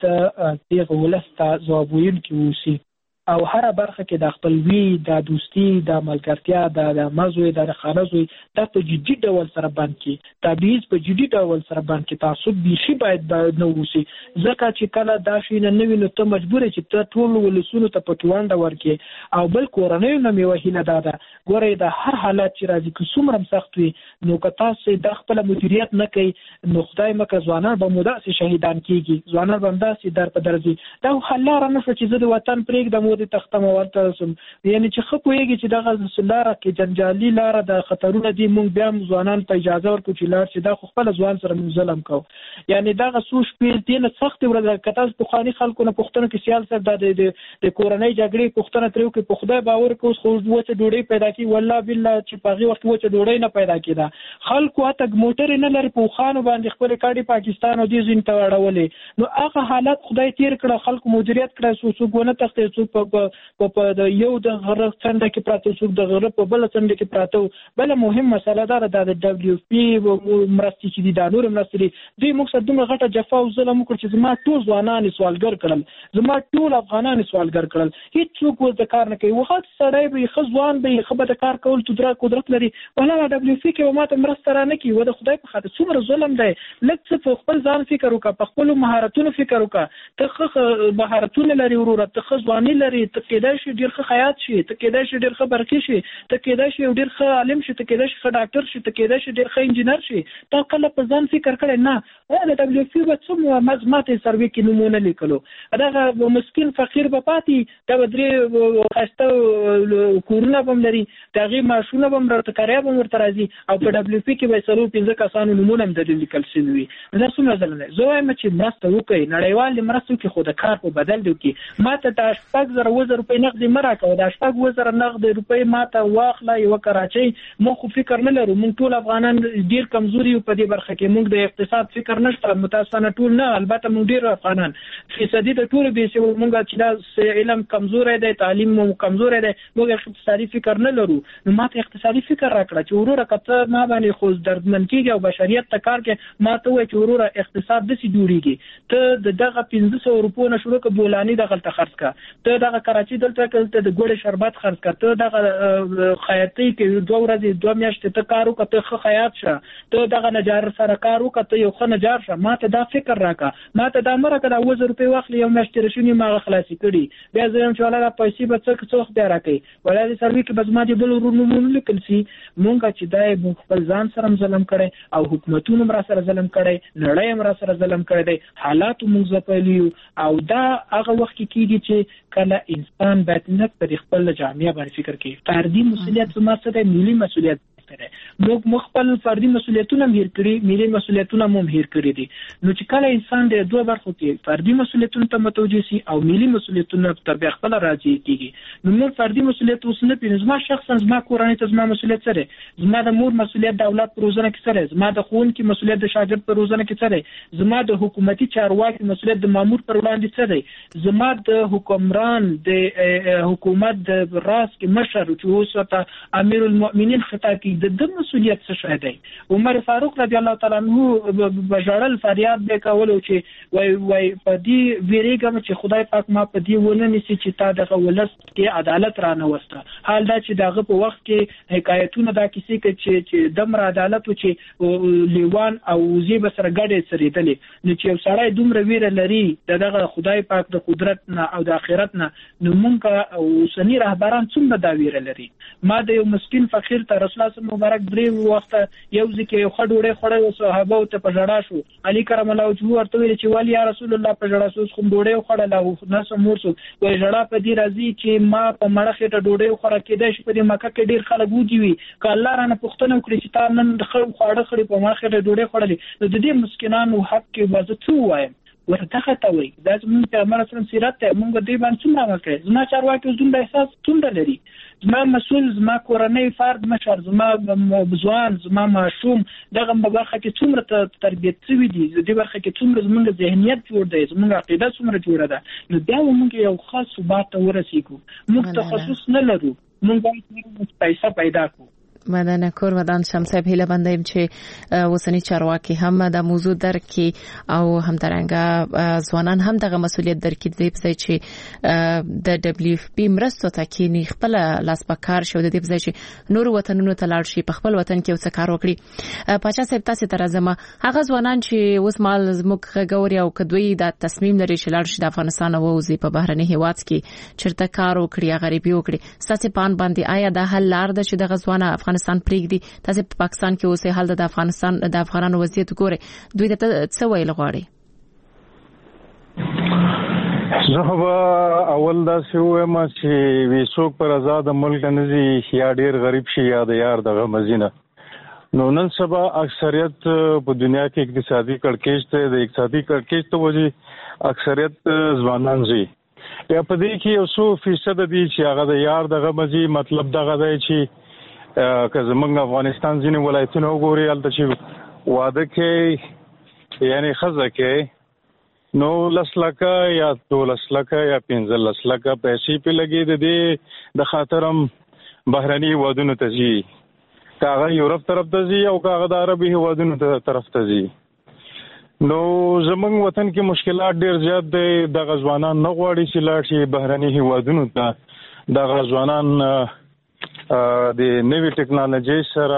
دغه ولس ته ځواب ویونکي واوسي او هر برخه کې د خپلوي، د دوستي، د ملګرتیا، د مزوي، د خالصوي دا په جدي ډول سره بند کړي، تبعیض په جدي ډول سره بند کړي، تعصب بیخي باید نه ووسي. ځکه چې کله دا شی نه وي نو ته مجبور یې چې ته ټول ولسونو ته پکې ونډه ورکړې. او بل کورنیو نه مې یوه هیله دا ده، ګورئ د هر حالت چې راځي که څومره هم سخت وي، نو که تاسو د خپله مدیریت نه کوئ نو خدای مکړه ځوانان به مو داسې شهیدان کېږي، ځوانان به هم داسې در په در ځي. دا حل لاره نه شوه چې زه د وطن پرېږدم د تختم ورته سم. یعنی چې ښه پوهېږي چې دغه لاره کې جنجالي لاره د خطرونه دي، موږ بیا هم ځوانانو ته اجازه ورکړو چې لاړ شي. دا خو خپله ځوان سره موږ ظلم کوو. یعنې دغه څو شپې دې نه سختې ورځې که تاسو پخواني خلکو نه پوښتنه کې سیال صاحب دا د کورنۍ جګړې پوښتنه ترې وکړئ، په خدای باور کوو اوس خو وچه ډوډۍ پیدا کېږي، والله بالله چې په هغې وخت وچه ډوډۍ نه پیدا کېده. خلکو حتی موټرې نه لري، په اوښانو باندې خپلې کاډې پاکستان او دې ځینې ته اړولې. نو هغه حالت خدای تېر کړه، خلکو مدیریت کړه، څوک ونه تښتېد، څوک په د یو د غره څنډه کې پراته، څوک د غره په بله څنډه کې پراته. بله مهم مسله دا ده د ډبلیو پي مرستې چې دي، دا نورې مرستې دي، دوی موږ سره دومره غټه جفا او ظلم وکړ چې زما ټول ځوانان یې سوالګر کړل، زما ټول افغانان یې سوالګر کړل. هېڅوک اوس د کار نه کوي. وخت سړی به ښه ځوان به ښه به د کار کول قدرت لري، والله ډبلیو پي کې به ما ته مرسته را نه کړي. و د خدای په خاطر څومره ظلم دی. لږ څه په خپل ځان فکر وکړه، په خپلو مهارتونو فکر وکړه. ته ښه مهارتونه لري وروره، ته ښه ځواني لري، ته کېدای شي ډېر ښه خیاط شي، ته کېدای شي ډېر ښه برقي شي، ته کېدای شي یو ډېر ښه عالم شي، ته کېدای شي ښه ډاکټر شي، ته کېدای شي ډېر ښه انجینر شي. تا کله په ځان فکر کړی نه؟ د ډبلیو پي به څه ما ته یې سروې کې نومونه لیکلو، دغه مسکین فقیر به پاتې، دا به درې ښایسته کورونه به هم لري، د هغې معاشونه به هم ورته کرایه به هم ورته راځي، او په ډبلیو پي کې به یې څلور پنځه کسانو نومونه هم د دې لیکل شوي وي. دا څومره ظلم دی. زه وایم چې مرسته وکړئ، نړیوال دې مرسته وکړي، خو د کار په بدل دې وکړي. ما ته د شپږ زره اووه زره روپۍ نغدې مه راکوه، دا شپږ اووه زره نغدې روپۍ ما ته واخله یوه کراچۍ. موږ خو فکر نه لرو، موږ ټول افغانان ډېر کمزوري یو په دې برخه کې، موږ د اقتصاد فکر نشته، متاسفانه ټول نه، البته موږ ډېر افغانان فیصدي د ټولو بې سواد، موږ چې دا علم کمزوری دی، تعلیم مو کمزوری دی، موږ اقتصادي فکر نه لرو. نو ما ته اقتصادي فکر راکړه چې وروره که ته ما باندې خو دردمن کېږي او بشریت ته کار کوې، ما ته ووایه چې وروره اقتصاد داسې جوړېږي، ته د دغه پنځه سوه روپو نه شروع کړه، بولاني دغلته خرڅ کړه، ته دغه کراچۍ دلته دلته د ګوړې شربت خرڅ کړه، ته دغه خیاطۍ کې دوه ورځې دوه میاشتې ته کار وکړه، ته ښه خیاط شه، ته دغه نجار سره کار وکړه، ته یو ښه نجار شه. ما ته دا فکر راکړه، ما ته دا مه راکړه دا اووه زره روپۍ واخلې یو میاشت تېره شوې ما هغه خلاصې کړي، بیا زه یم چې والا دا پیسې به څه څه وخت بیا راکوي، والا دې سروي کې به زما دې بل ورور نومونه لیکل سي. مونږ چې دا یې مونږ خپل ځان سره هم ظلم کړی او حکومتونو هم را سره ظلم کړی، نړۍ هم را سره ظلم کړی دی، حالاتو مونږ ځپلي یو. او دا هغه وخت کې کېږي چې کله انسان باید نه پر خپل جامعه باندې فکر کوي. فردي مسؤلیت زما څه دی؟ ملي مسؤلیت. کړی. موږ مخبل فردي مسولیتونه هم هیر کړي، ملي مسولیتونه هم هیر کړي دي. نو چې کله انسان د دوه برخو کې فردي مسولیتونو ته متوجه سي او ملي مسولیتونو ته بیا خپل راځي کیږي، نو موږ فردي مسولیت اوس نه پېژنو. زما شخصا زما کورنۍ ته زما مسولیت سره، زما د مور مسولیت د اولاد په روزنه کې سره، زما د ښوونکي مسولیت د شاګرد په روزنه کې سره، زما د حکومتي چارواکي مسولیت د مامور پر وړاندې سره، زما د حکمران د حکومت د راس کې مشر چې اوس ته امیر المؤمنین خطاب کوي د د مسولیت څه شی دی. عمر فاروق رضی الله تعالی عنہ بجړل فریاد به کولو چې وای وای په دې ویریګم چې خدای پاک ما په دې ونه نسی چې تا دغه ولست کې عدالت را نه وسته. حال دا چې دغه په وخت کې حکایتونه دا کیسې کې چې چې دمر عدالت چې لیوان او وزي به سره ګډې سریدلې، نو چې یو سړی دومره ویره لري دغه خدای پاک د قدرت نه او د آخرت نه، نو مونږه او سنی رهبران څومره دا ویره لري. ما د یو مسکین فقیر ته رسول الله مبارک درې وخت یو ځکه یو خډوړې خړې صحابه ته په جړا شو. علي کرم الله وجهه ورته ویل چې والی یا رسول الله په جړا شو خو ډوډۍ خړل او نه سمور شو. وای جړا په دې راځي چې ما په مړه خېټه ډوډۍ خړه کېدای شي په دې مکه کې ډیر خلک وږي وي، که الله رانه پوښتنه وکړي چې تا نن د خړ خواړه خړې په مړه خېټه ډوډۍ خړلې، نو د دې مسکینانو حق کې وځه څه وایم ورته ته وای. دا زموږ پیغمبر اسلام سیرت ته موږ دې باندې څومره عمل کوي. زما چارواکي زموږ د احساس څومره لري، زما مسؤل، زما کورنۍ فرد مشر، زما ځوان، زما ماشوم دغه برخه کې څومره تربیت شوي دي، دې برخه کې څومره زموږ ذهنیت جوړ دی، زموږ عقیده څومره جوړه ده. نو بیا موږ یو خاص ثبات ته ورسېږو. موږ تخصص نه لرو، موږ باید پیسې پیدا کړو. مدنه کور ودان شمسه هیله بندیم چې وسنی چارواکي هم د موضوع درکې او هم ترنګ ځوانان هم دغه مسولیت درکې دی په چې د دبليو اف پی مرستو ته کې خپل لاس پکار شو د دې په چې نور وطنونو ته لاړ شي، په خپل وطن کې وڅ کار وکړي. پاچا صاحب تاسو ته راځم، هغه ځوانان چې اوس مال زموږ غوړي او کدوې د تصمیم لري چې لاړ شي د افغانستان او وزي په بهرني هیواد کې چرته کار وکړي، غریبي وکړي، ستاسو پان باندې آیا د حل لار ده چې دغه ځوانان افغانستان پریږدي؟ تاسو په پاکستان کې اوسې حال د افغانستان د افغانانو وضعیت ګوري، دوی ته څه ویل غواړي؟ زه به اول دا څه وایم چې ویڅوک پر آزاد ملک نه زی یا ډیر غریب شي یا د یار دغه مزینه. نو نن سبا اکثریت په دنیا کې اقتصادي کړکېچ ته د اقتصادي کړکېچ ته وجه اکثریت ځوانان زی یا په دې کې یو څو فیصد دي چې هغه د یار دغه مزي. مطلب دغه دی چې که زمونږ افغانستان ځینې ولایتونه وګوري هلته چې واده کې یعنی ښځه کې نو لس لکه یا دولس لکه یا پنځلس لکه پیسې پې لګي، د دې د خاطر هم بهرني هیوادونو ته ځي، که هغه یورپ طرف ته ځي او که هغه د عربي هیوادونو طرف ته ځي. نو زمونږ وطن کې مشکلات ډېر زیات دی. دغه ځوانان نه غواړي چې لاړ شي بهرني هیوادونو ته. دغه ځوانان د نوې ټکنالوژي سره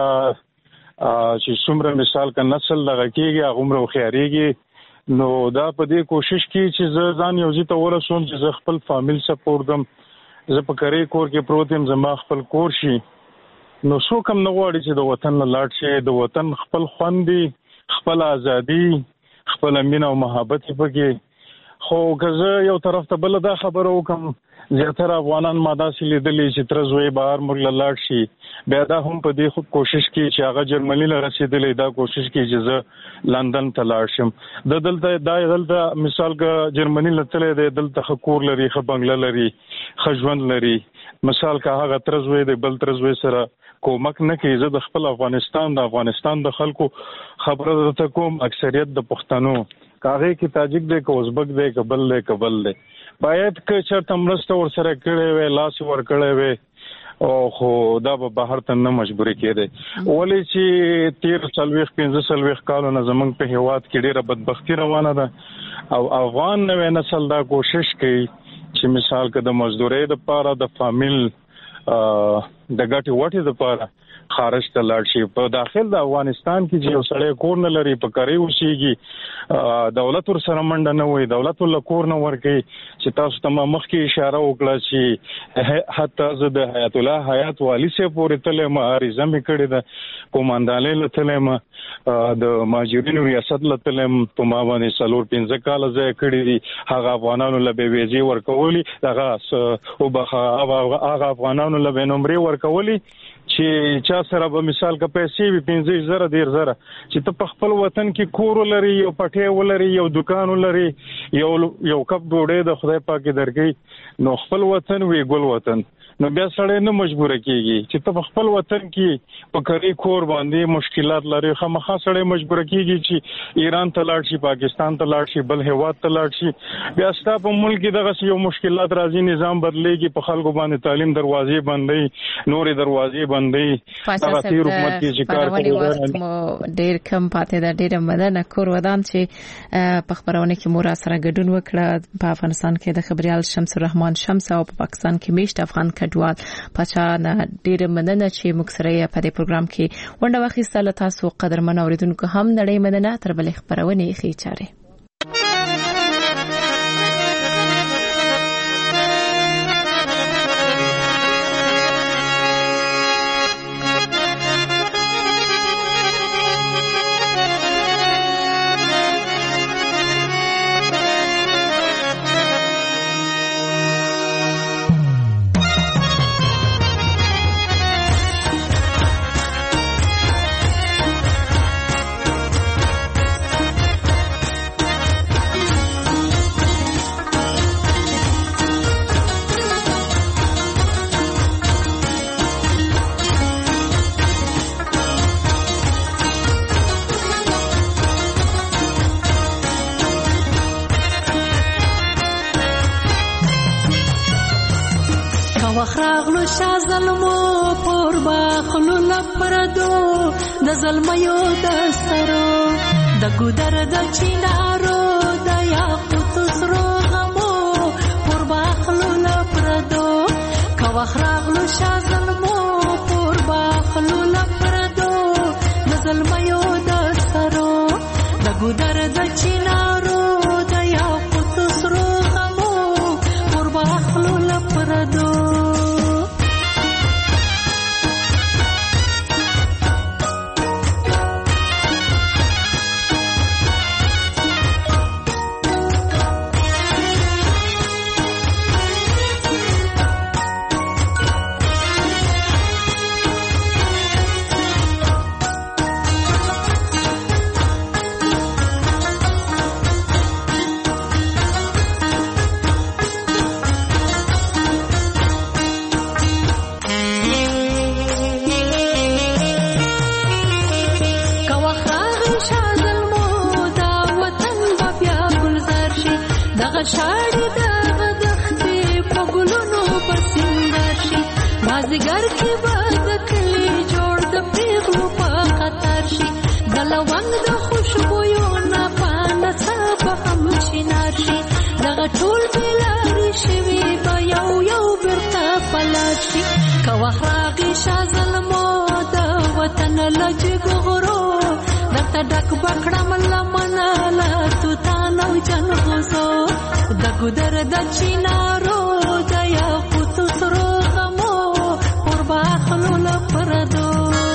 چې څومره مثال کا نسل دغه کېږي هغه عمره خياريږي. نو دا په دې کوشش کې چې زه ځان یو ځای ته ورسوم چې زه خپل فامیل سپورټ کوم، زه په کری کور کې پروت یم، زما خپل کور شي. نو څوک هم نه غواړي چې د وطن نه لاړ شي. د وطن خپل خوند دی، خپل ازادي، خپل مینه او محبت پکې. خو که زه یو طرف ته بل دا خبره وکم، زیاتره افغانان ما داسې لیدلې چې تر زوی بهر موږ لاړ شي، بیا دا هم په دې کوشش کې چې هغه جرمني له رسیدلې، دا کوشش کې چې زه لندن ته لاړ شم. د دلته دا دلته مثال کا جرمني لته دی، دلته خکور لري، خ بنگله لري، خجوند لري. مثال کا هغه تر زوی دی بل تر زوی سره کومک نه کوي. زه د خپل افغانستان د افغانستان د خلکو خبره درته کوم، اکثریت د پښتنو کاغه کې تاجک دی، که ازبک دی، که بل دی، که بل دی، باید که چرته مرسته ورسره کړې وي، لاس ور کړې وي، او خو دا به بهر ته نه مجبورې کېدی. ولې چې تیر څلوېښت پنځه څلوېښت کالونه زمونږ په هیواد کې ډېره بدبختي روانه ده او افغان نوی نسل دا کوشش کوي چې مثال که د مزدورۍ دپاره د فامیل د ګټې وټې دپاره خارج ته لاړ شي. په داخل د افغانستان کې چې یو سړی کور نه لري، په کاري اوسېږي، دولت ورسره منډه نه وي، دولت ورله کور نه ورکوي. چې تاسو ته ما مخکې اشاره وکړه چې حتی زه د حیات الله حیات والي صاحب پورې تللی یم، عریضه مې کړې ده، قوماندانۍ له تللی یم، د مهاجرینو ریاست له تللی یم، په ما باندې څلور پنځه کاله ځای کړي دي. هغه افغانانو له بې ویزې ورکولي، هغه هغه افغانانو له بې نمرې ورکولي چې چا سره به مثال که پیسې وي پنځه زره ډیر زره چې ته په خپل وطن کې کور ولري یو پټې ولري یو دکان ولري یو یو کپ ډوډۍ د خدای پاک درکې نو خپل وطن وی ګل وطن نو بیا سړی نه مجبور کیږي چې ته په خپل وطن کې په کری کور باندې مشکلات لري خامخا سړی مجبور کیږي چې ایران ته لاړ شي پاکستان ته لاړ شي بل هیواد ته لاړ شي بیا ستا په ملک کې دغه یو مشکلات راځي نظام بدلېږي په خلکو باندې تعلیم دروازې بندي نورې دروازې بندي هغه تیر حکومت کې چې کار کوي ډېر کم پاتې ده ډېر مدنه کور ودان چې په خبرونه کې مور سره ګډون وکړه په افغانستان کې د خبريال شمس الرحمن شمس او په پاکستان کې میشت افغان کډوال پچا نه ډېر مدنه چې موږ سره په دې پروګرام کې ونده واخیستل تاسو قدرمن اوریدونکو هم نړۍ مدنه تر بل خبرونه خي چاره وخراغلو شازلمو پور باخلو لپردو د زلمیو دسترو د ګودر د چینارو د یاقوت سرو غمو پور باخلو لپردو کا وخراغلو شازلمو پور باخلو لپردو د زلمیو دسترو د ګودر د چینارو د یاقوت سرو غمو پور باخلو لپردو شاړې دغه دښتې په ګلونو پسندر شي مازدیګر کې به د کلي جوړ د پیغلو په خطر شي د لونګ د خوشبویو نه په نڅا به هم شینار شي دغه ټول بېلارې شوي به یو یو بېرته په لار شي که وخت راغی شاه زلمو د وطن له جګو غرو درته ډک به کړم لمنه له توتان او جنغوزو د ګودر د چینارو د یاقوت سرو غمو پور باخلو لپردو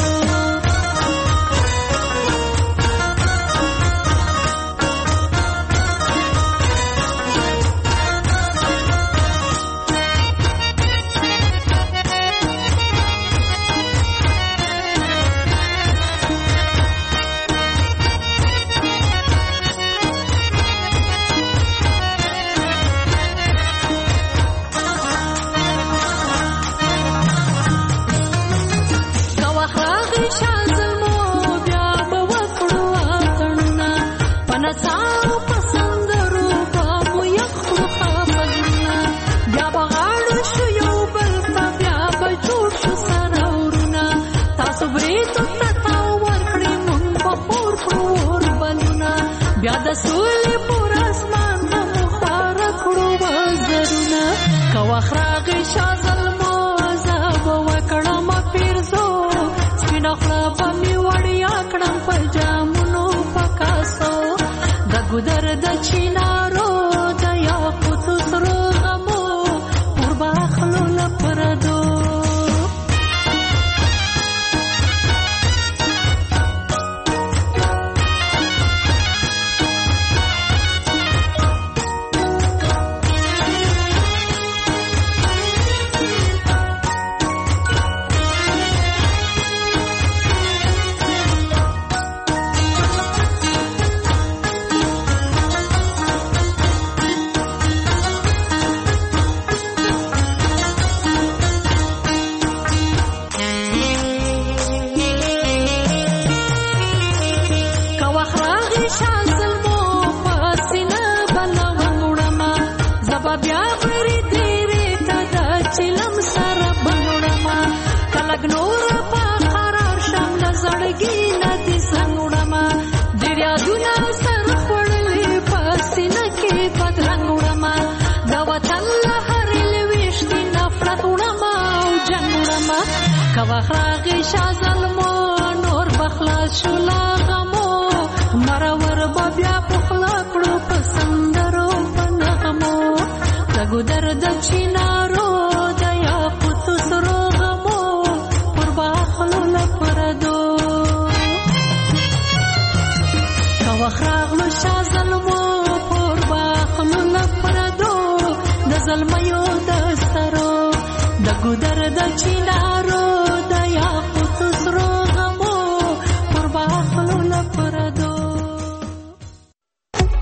بیا د سولې پر اسمان هم خار کړو وزرونه که وخت راغی شاه زلمو زه به وکړم پیرزو سپینه خوله به مې وړیا کړم په جامونو په کاسو د ګودر د چینارو د یاقوت سرو غمو پور باخلو لپردو کواخراغی شازلمو نور بخلاص شولا غمو مرور بیا پخلا کړو پسندرو پنغمو لګو درد چینارو دیا پوتو سرو غمو پر باخلو لپردو کواخراغلو شازلمو پر باخلو لپردو د زلمیو دسترو دګو درد چینارو دیا